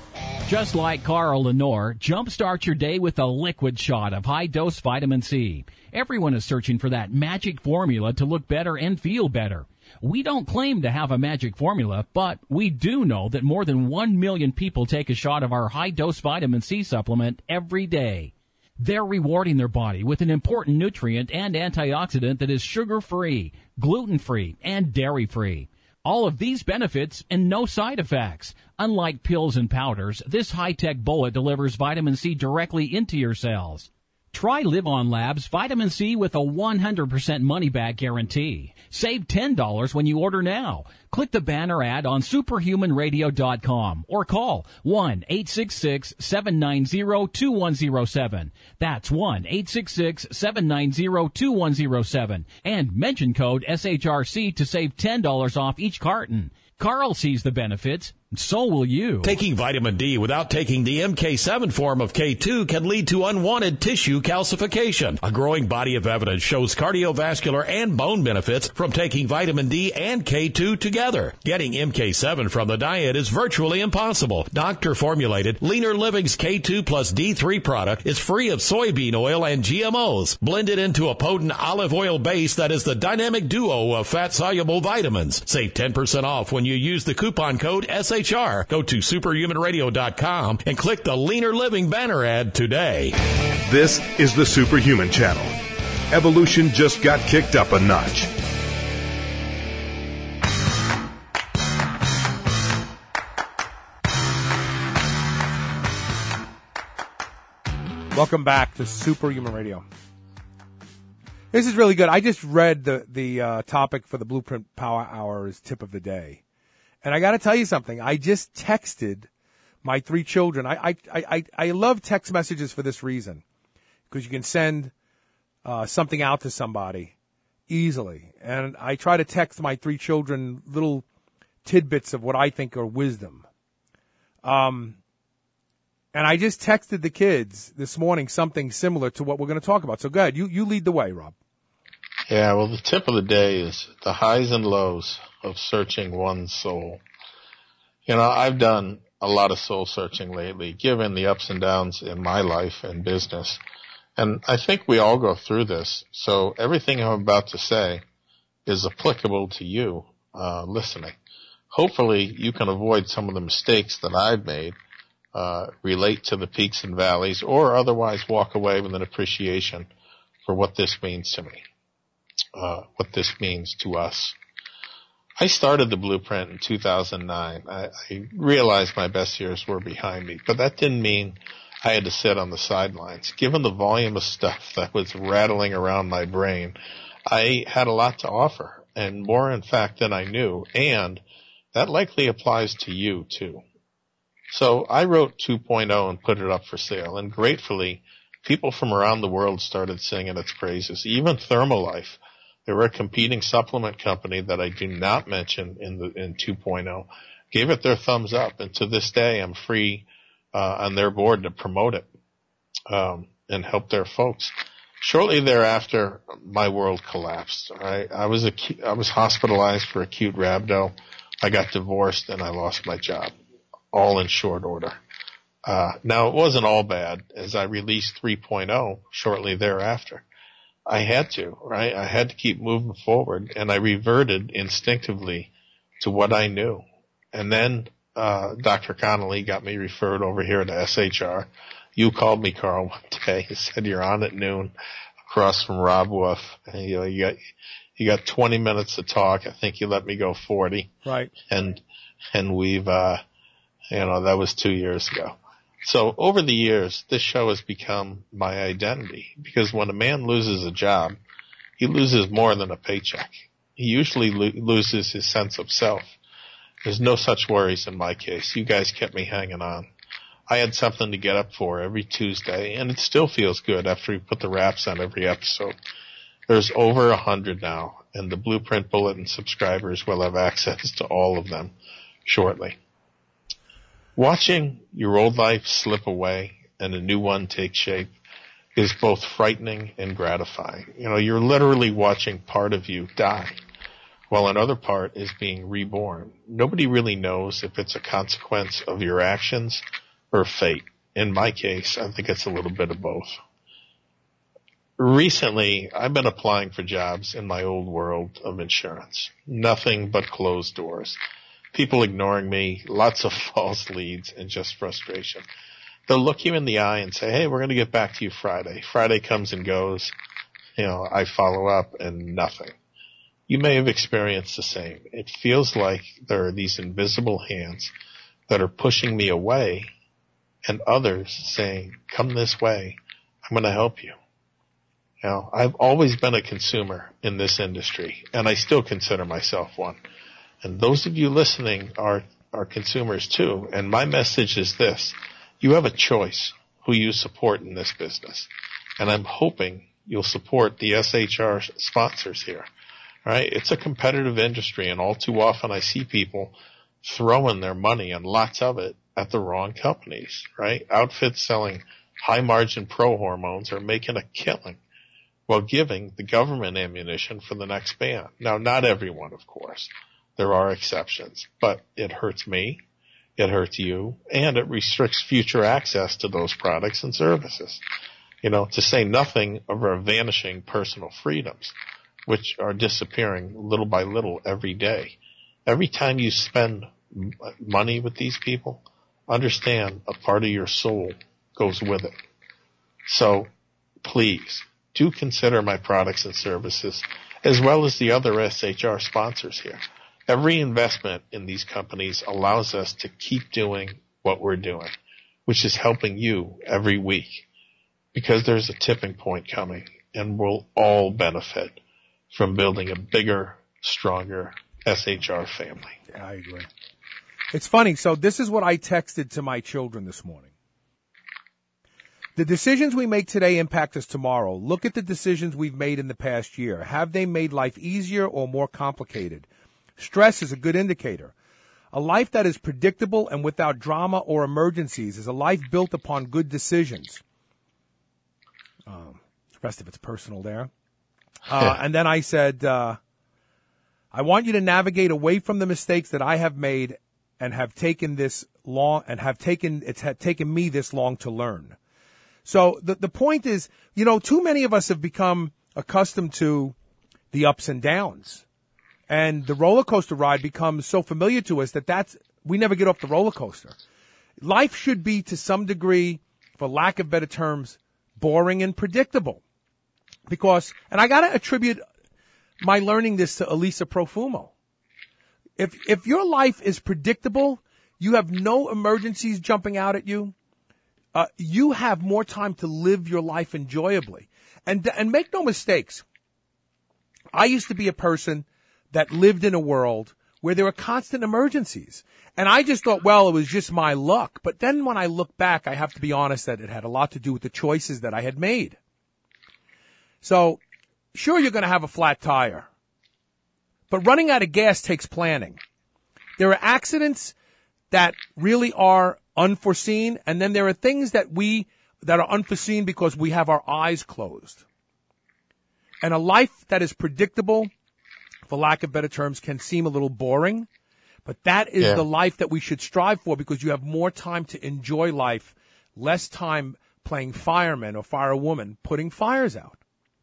Speaker 10: Just like Carl Lenore, jumpstart your day with a liquid shot of high-dose vitamin C. Everyone is searching for that magic formula to look better and feel better. We don't claim to have a magic formula, but we do know that more than one million people take a shot of our high-dose vitamin C supplement every day. They're rewarding their body with an important nutrient and antioxidant that is sugar-free, gluten-free, and dairy-free. All of these benefits and no side effects. Unlike pills and powders, this high-tech bullet delivers vitamin C directly into your cells. Try Live On Labs Vitamin C with a one hundred percent money-back guarantee. Save ten dollars when you order now. Click the banner ad on superhuman radio dot com or call one eight six six, seven nine zero, two one zero seven. That's one eight six six, seven nine zero, two one zero seven. And mention code S H R C to save ten dollars off each carton. Carl sees the benefits. So will you.
Speaker 9: Taking vitamin D without taking the M K seven form of K two can lead to unwanted tissue calcification. A growing body of evidence shows cardiovascular and bone benefits from taking vitamin D and K two together. Getting M K seven from the diet is virtually impossible. Doctor-formulated Leaner Living's K two plus D three product is free of soybean oil and G M Os, blended into a potent olive oil base that is the dynamic duo of fat-soluble vitamins. Save ten percent off when you use the coupon code S H R. Go to superhuman radio dot com and click the Leaner Living banner ad today.
Speaker 2: This is the Superhuman Channel. Evolution just got kicked up a notch.
Speaker 4: Welcome back to Superhuman Radio. This is really good. I just read the the uh, topic for the Blueprint Power Hour's tip of the day. And I got to tell you something. I just texted my three children. I I I, I love text messages for this reason, because you can send uh, something out to somebody easily. And I try to text my three children little tidbits of what I think are wisdom. Um, and I just texted the kids this morning something similar to what we're going to talk about. So go ahead. You you lead the way, Rob.
Speaker 5: Yeah, well, the tip of the day is the highs and lows of searching one's soul. You know, I've done a lot of soul searching lately, given the ups and downs in my life and business. And I think we all go through this. So everything I'm about to say is applicable to you, uh, listening. Hopefully you can avoid some of the mistakes that I've made, uh, relate to the peaks and valleys, or otherwise walk away with an appreciation for what this means to me, uh, what this means to us. I started the Blueprint in two thousand nine. I, I realized my best years were behind me, but that didn't mean I had to sit on the sidelines. Given the volume of stuff that was rattling around my brain, I had a lot to offer, and more in fact than I knew, and that likely applies to you too. So I wrote two point oh and put it up for sale, and gratefully, people from around the world started singing its praises. Even Thermolife, they were a competing supplement company that I do not mention in the in two point oh, gave it their thumbs up, and to this day I'm free uh, on their board to promote it um, and help their folks. Shortly thereafter, my world collapsed. I, I was acu- I was hospitalized for acute rhabdo. I got divorced and I lost my job, all in short order. Uh, now it wasn't all bad, as I released three point oh shortly thereafter. I had to, right? I had to keep moving forward, and I reverted instinctively to what I knew. And then uh Doctor Connolly got me referred over here to S H R. You called me, Carl, one day. He said, you're on at noon across from Rob Wolf. And, you know, you got you got twenty minutes to talk. I think you let me go forty.
Speaker 4: Right.
Speaker 5: And and we've, uh you know, that was two years ago. So over the years, this show has become my identity, because when a man loses a job, he loses more than a paycheck. He usually lo- loses his sense of self. There's no such worries in my case. You guys kept me hanging on. I had something to get up for every Tuesday, and it still feels good after we put the wraps on every episode. There's over a hundred now, and the Blueprint Bulletin subscribers will have access to all of them shortly. Watching your old life slip away and a new one take shape is both frightening and gratifying. You know, you're literally watching part of you die, while another part is being reborn. Nobody really knows if it's a consequence of your actions or fate. In my case, I think it's a little bit of both. Recently, I've been applying for jobs in my old world of insurance. Nothing but closed doors. People ignoring me, lots of false leads, and just frustration. They'll look you in the eye and say, hey, we're going to get back to you Friday. Friday comes and goes. You know, I follow up and nothing. You may have experienced the same. It feels like there are these invisible hands that are pushing me away and others saying, come this way. I'm going to help you. You know, I've always been a consumer in this industry, and I still consider myself one. And those of you listening are, are consumers too. And my message is this. You have a choice who you support in this business. And I'm hoping you'll support the S H R sponsors here. All right? It's a competitive industry, and all too often I see people throwing their money, and lots of it, at the wrong companies, right? Outfits selling high-margin pro hormones are making a killing while giving the government ammunition for the next ban. Now, not everyone, of course. There are exceptions, but it hurts me, it hurts you, and it restricts future access to those products and services. You know, to say nothing of our vanishing personal freedoms, which are disappearing little by little every day. Every time you spend m- money with these people, understand a part of your soul goes with it. So, please, do consider my products and services, as well as the other S H R sponsors here. Every investment in these companies allows us to keep doing what we're doing, which is helping you every week, because there's a tipping point coming, and we'll all benefit from building a bigger, stronger S H R family.
Speaker 4: Yeah, I agree. It's funny. So this is what I texted to my children this morning. The decisions we make today impact us tomorrow. Look at the decisions we've made in the past year. Have they made life easier or more complicated? Stress is a good indicator. A life that is predictable and without drama or emergencies is a life built upon good decisions. Um, the rest of it's personal there. Uh, and then I said, uh, I want you to navigate away from the mistakes that I have made and have taken this long and have taken, it's had taken me this long to learn. So the, the point is, you know, too many of us have become accustomed to the ups and downs, and the roller coaster ride becomes so familiar to us that that's, we never get off the roller coaster. Life should be, to some degree, for lack of better terms, boring and predictable. Because, and I got to attribute my learning this to Elisa Profumo. If, if your life is predictable, you have no emergencies jumping out at you, uh, you have more time to live your life enjoyably. And, and make no mistakes. I used to be a person that lived in a world where there were constant emergencies. And I just thought, well, it was just my luck. But then when I look back, I have to be honest that it had a lot to do with the choices that I had made. So, sure, you're going to have a flat tire. But running out of gas takes planning. There are accidents that really are unforeseen, and then there are things that we, that are unforeseen because we have our eyes closed. And a life that is predictable, for lack of better terms, can seem a little boring. But that is yeah. the life that we should strive for, because you have more time to enjoy life, less time playing fireman or firewoman, putting fires out.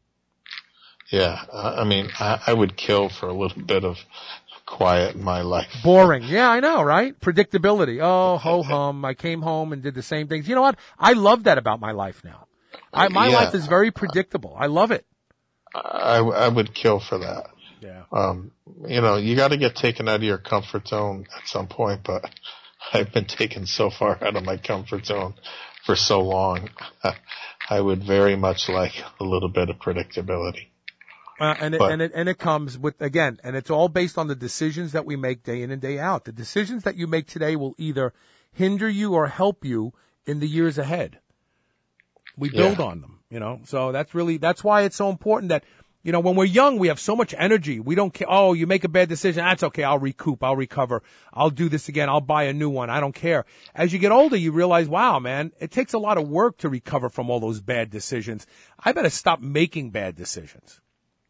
Speaker 5: Yeah, I mean, I, I would kill for a little bit of quiet in my life.
Speaker 4: Boring. Yeah, I know, right? Predictability. Oh, ho hum. I came home and did the same things. You know what? I love that about my life now. I, my yeah. life is very predictable. I love it.
Speaker 5: I, I would kill for that.
Speaker 4: Yeah.
Speaker 5: Um, you know, you got to get taken out of your comfort zone at some point, but I've been taken so far out of my comfort zone for so long. I would very much like a little bit of predictability.
Speaker 4: Uh, and it,
Speaker 5: but,
Speaker 4: and it and it comes with, again, and it's all based on the decisions that we make day in and day out. The decisions that you make today will either hinder you or help you in the years ahead. We build
Speaker 5: yeah.
Speaker 4: on them, you know. So that's really that's why it's so important that, you know, when we're young, we have so much energy. We don't care. Oh, you make a bad decision. That's okay. I'll recoup. I'll recover. I'll do this again. I'll buy a new one. I don't care. As you get older, you realize, wow, man, it takes a lot of work to recover from all those bad decisions. I better stop making bad decisions.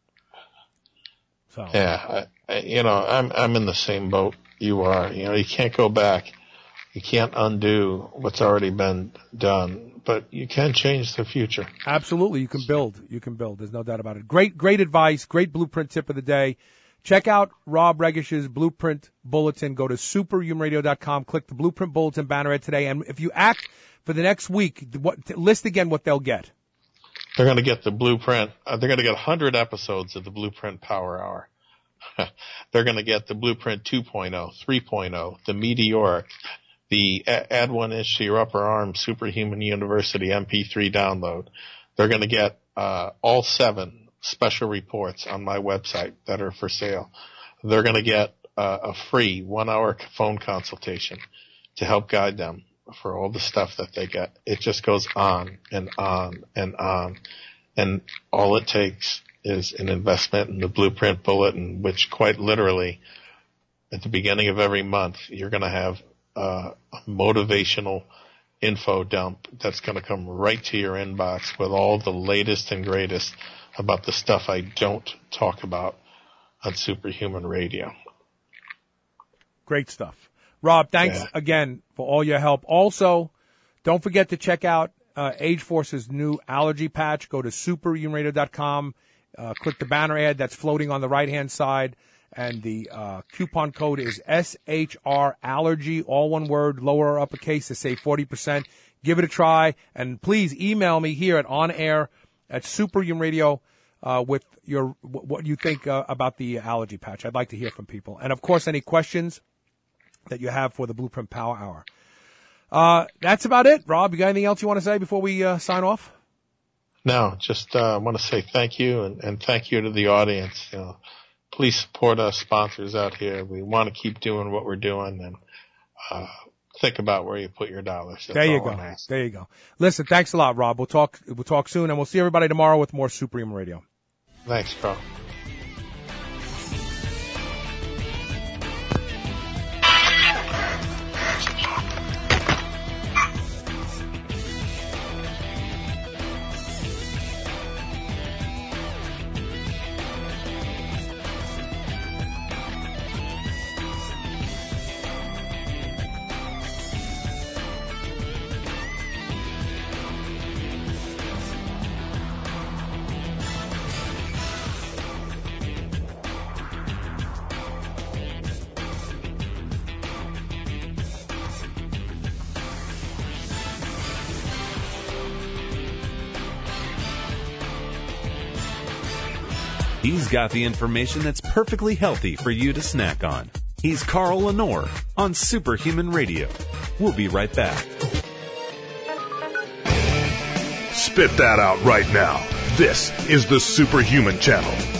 Speaker 4: So.
Speaker 5: Yeah, I, I, you know, I'm I'm in the same boat you are. You know, you can't go back. You can't undo what's already been done, but you can change the future.
Speaker 4: Absolutely. You can build. You can build. There's no doubt about it. Great, great advice. Great blueprint tip of the day. Check out Rob Regish's Blueprint Bulletin. Go to superhuman radio dot com. Click the Blueprint Bulletin banner ad today. And if you act for the next week, what, list again what they'll get.
Speaker 5: They're going to get the Blueprint. Uh, they're going to get one hundred episodes of the Blueprint Power Hour. They're going to get the Blueprint two point oh, three point oh, the Meteoric, the Add One Inch to Your Upper Arm Superhuman University M P three download. They're going to get uh, all seven special reports on my website that are for sale. They're going to get uh, a free one-hour phone consultation to help guide them for all the stuff that they get. It just goes on and on and on. And all it takes is an investment in the Blueprint Bulletin, which quite literally, at the beginning of every month, you're going to have uh, a motivational info dump that's going to come right to your inbox with all the latest and greatest about the stuff I don't talk about on Superhuman Radio.
Speaker 4: Great stuff. Rob, thanks
Speaker 5: yeah.
Speaker 4: again for all your help. Also, don't forget to check out uh, Age Force's new allergy patch. Go to superhuman radio dot com. Uh, click the banner ad that's floating on the right-hand side, and the uh, coupon code is S H R allergy, all one word, lower or uppercase, to save forty percent. Give it a try, and please email me here at On Air at Superhuman Radio uh, with your what you think uh, about the allergy patch. I'd like to hear from people. And, of course, any questions that you have for the Blueprint Power Hour. Uh, that's about it. Rob, you got anything else you want to say before we uh, sign off?
Speaker 5: No, just uh, want to say thank you, and, and thank you to the audience. You know, please support us sponsors out here. We want to keep doing what we're doing, and uh, think about where you put your dollars. That's
Speaker 4: there you go.
Speaker 5: Nice.
Speaker 4: There you go. Listen, thanks a lot, Rob. We'll talk. We'll talk soon, and we'll see everybody tomorrow with more Superhuman Radio.
Speaker 5: Thanks, Carl.
Speaker 11: He's got the information that's perfectly healthy for you to snack on. He's Carl Lenore on Superhuman Radio. We'll be right back.
Speaker 2: Spit that out right now. This is the Superhuman Channel.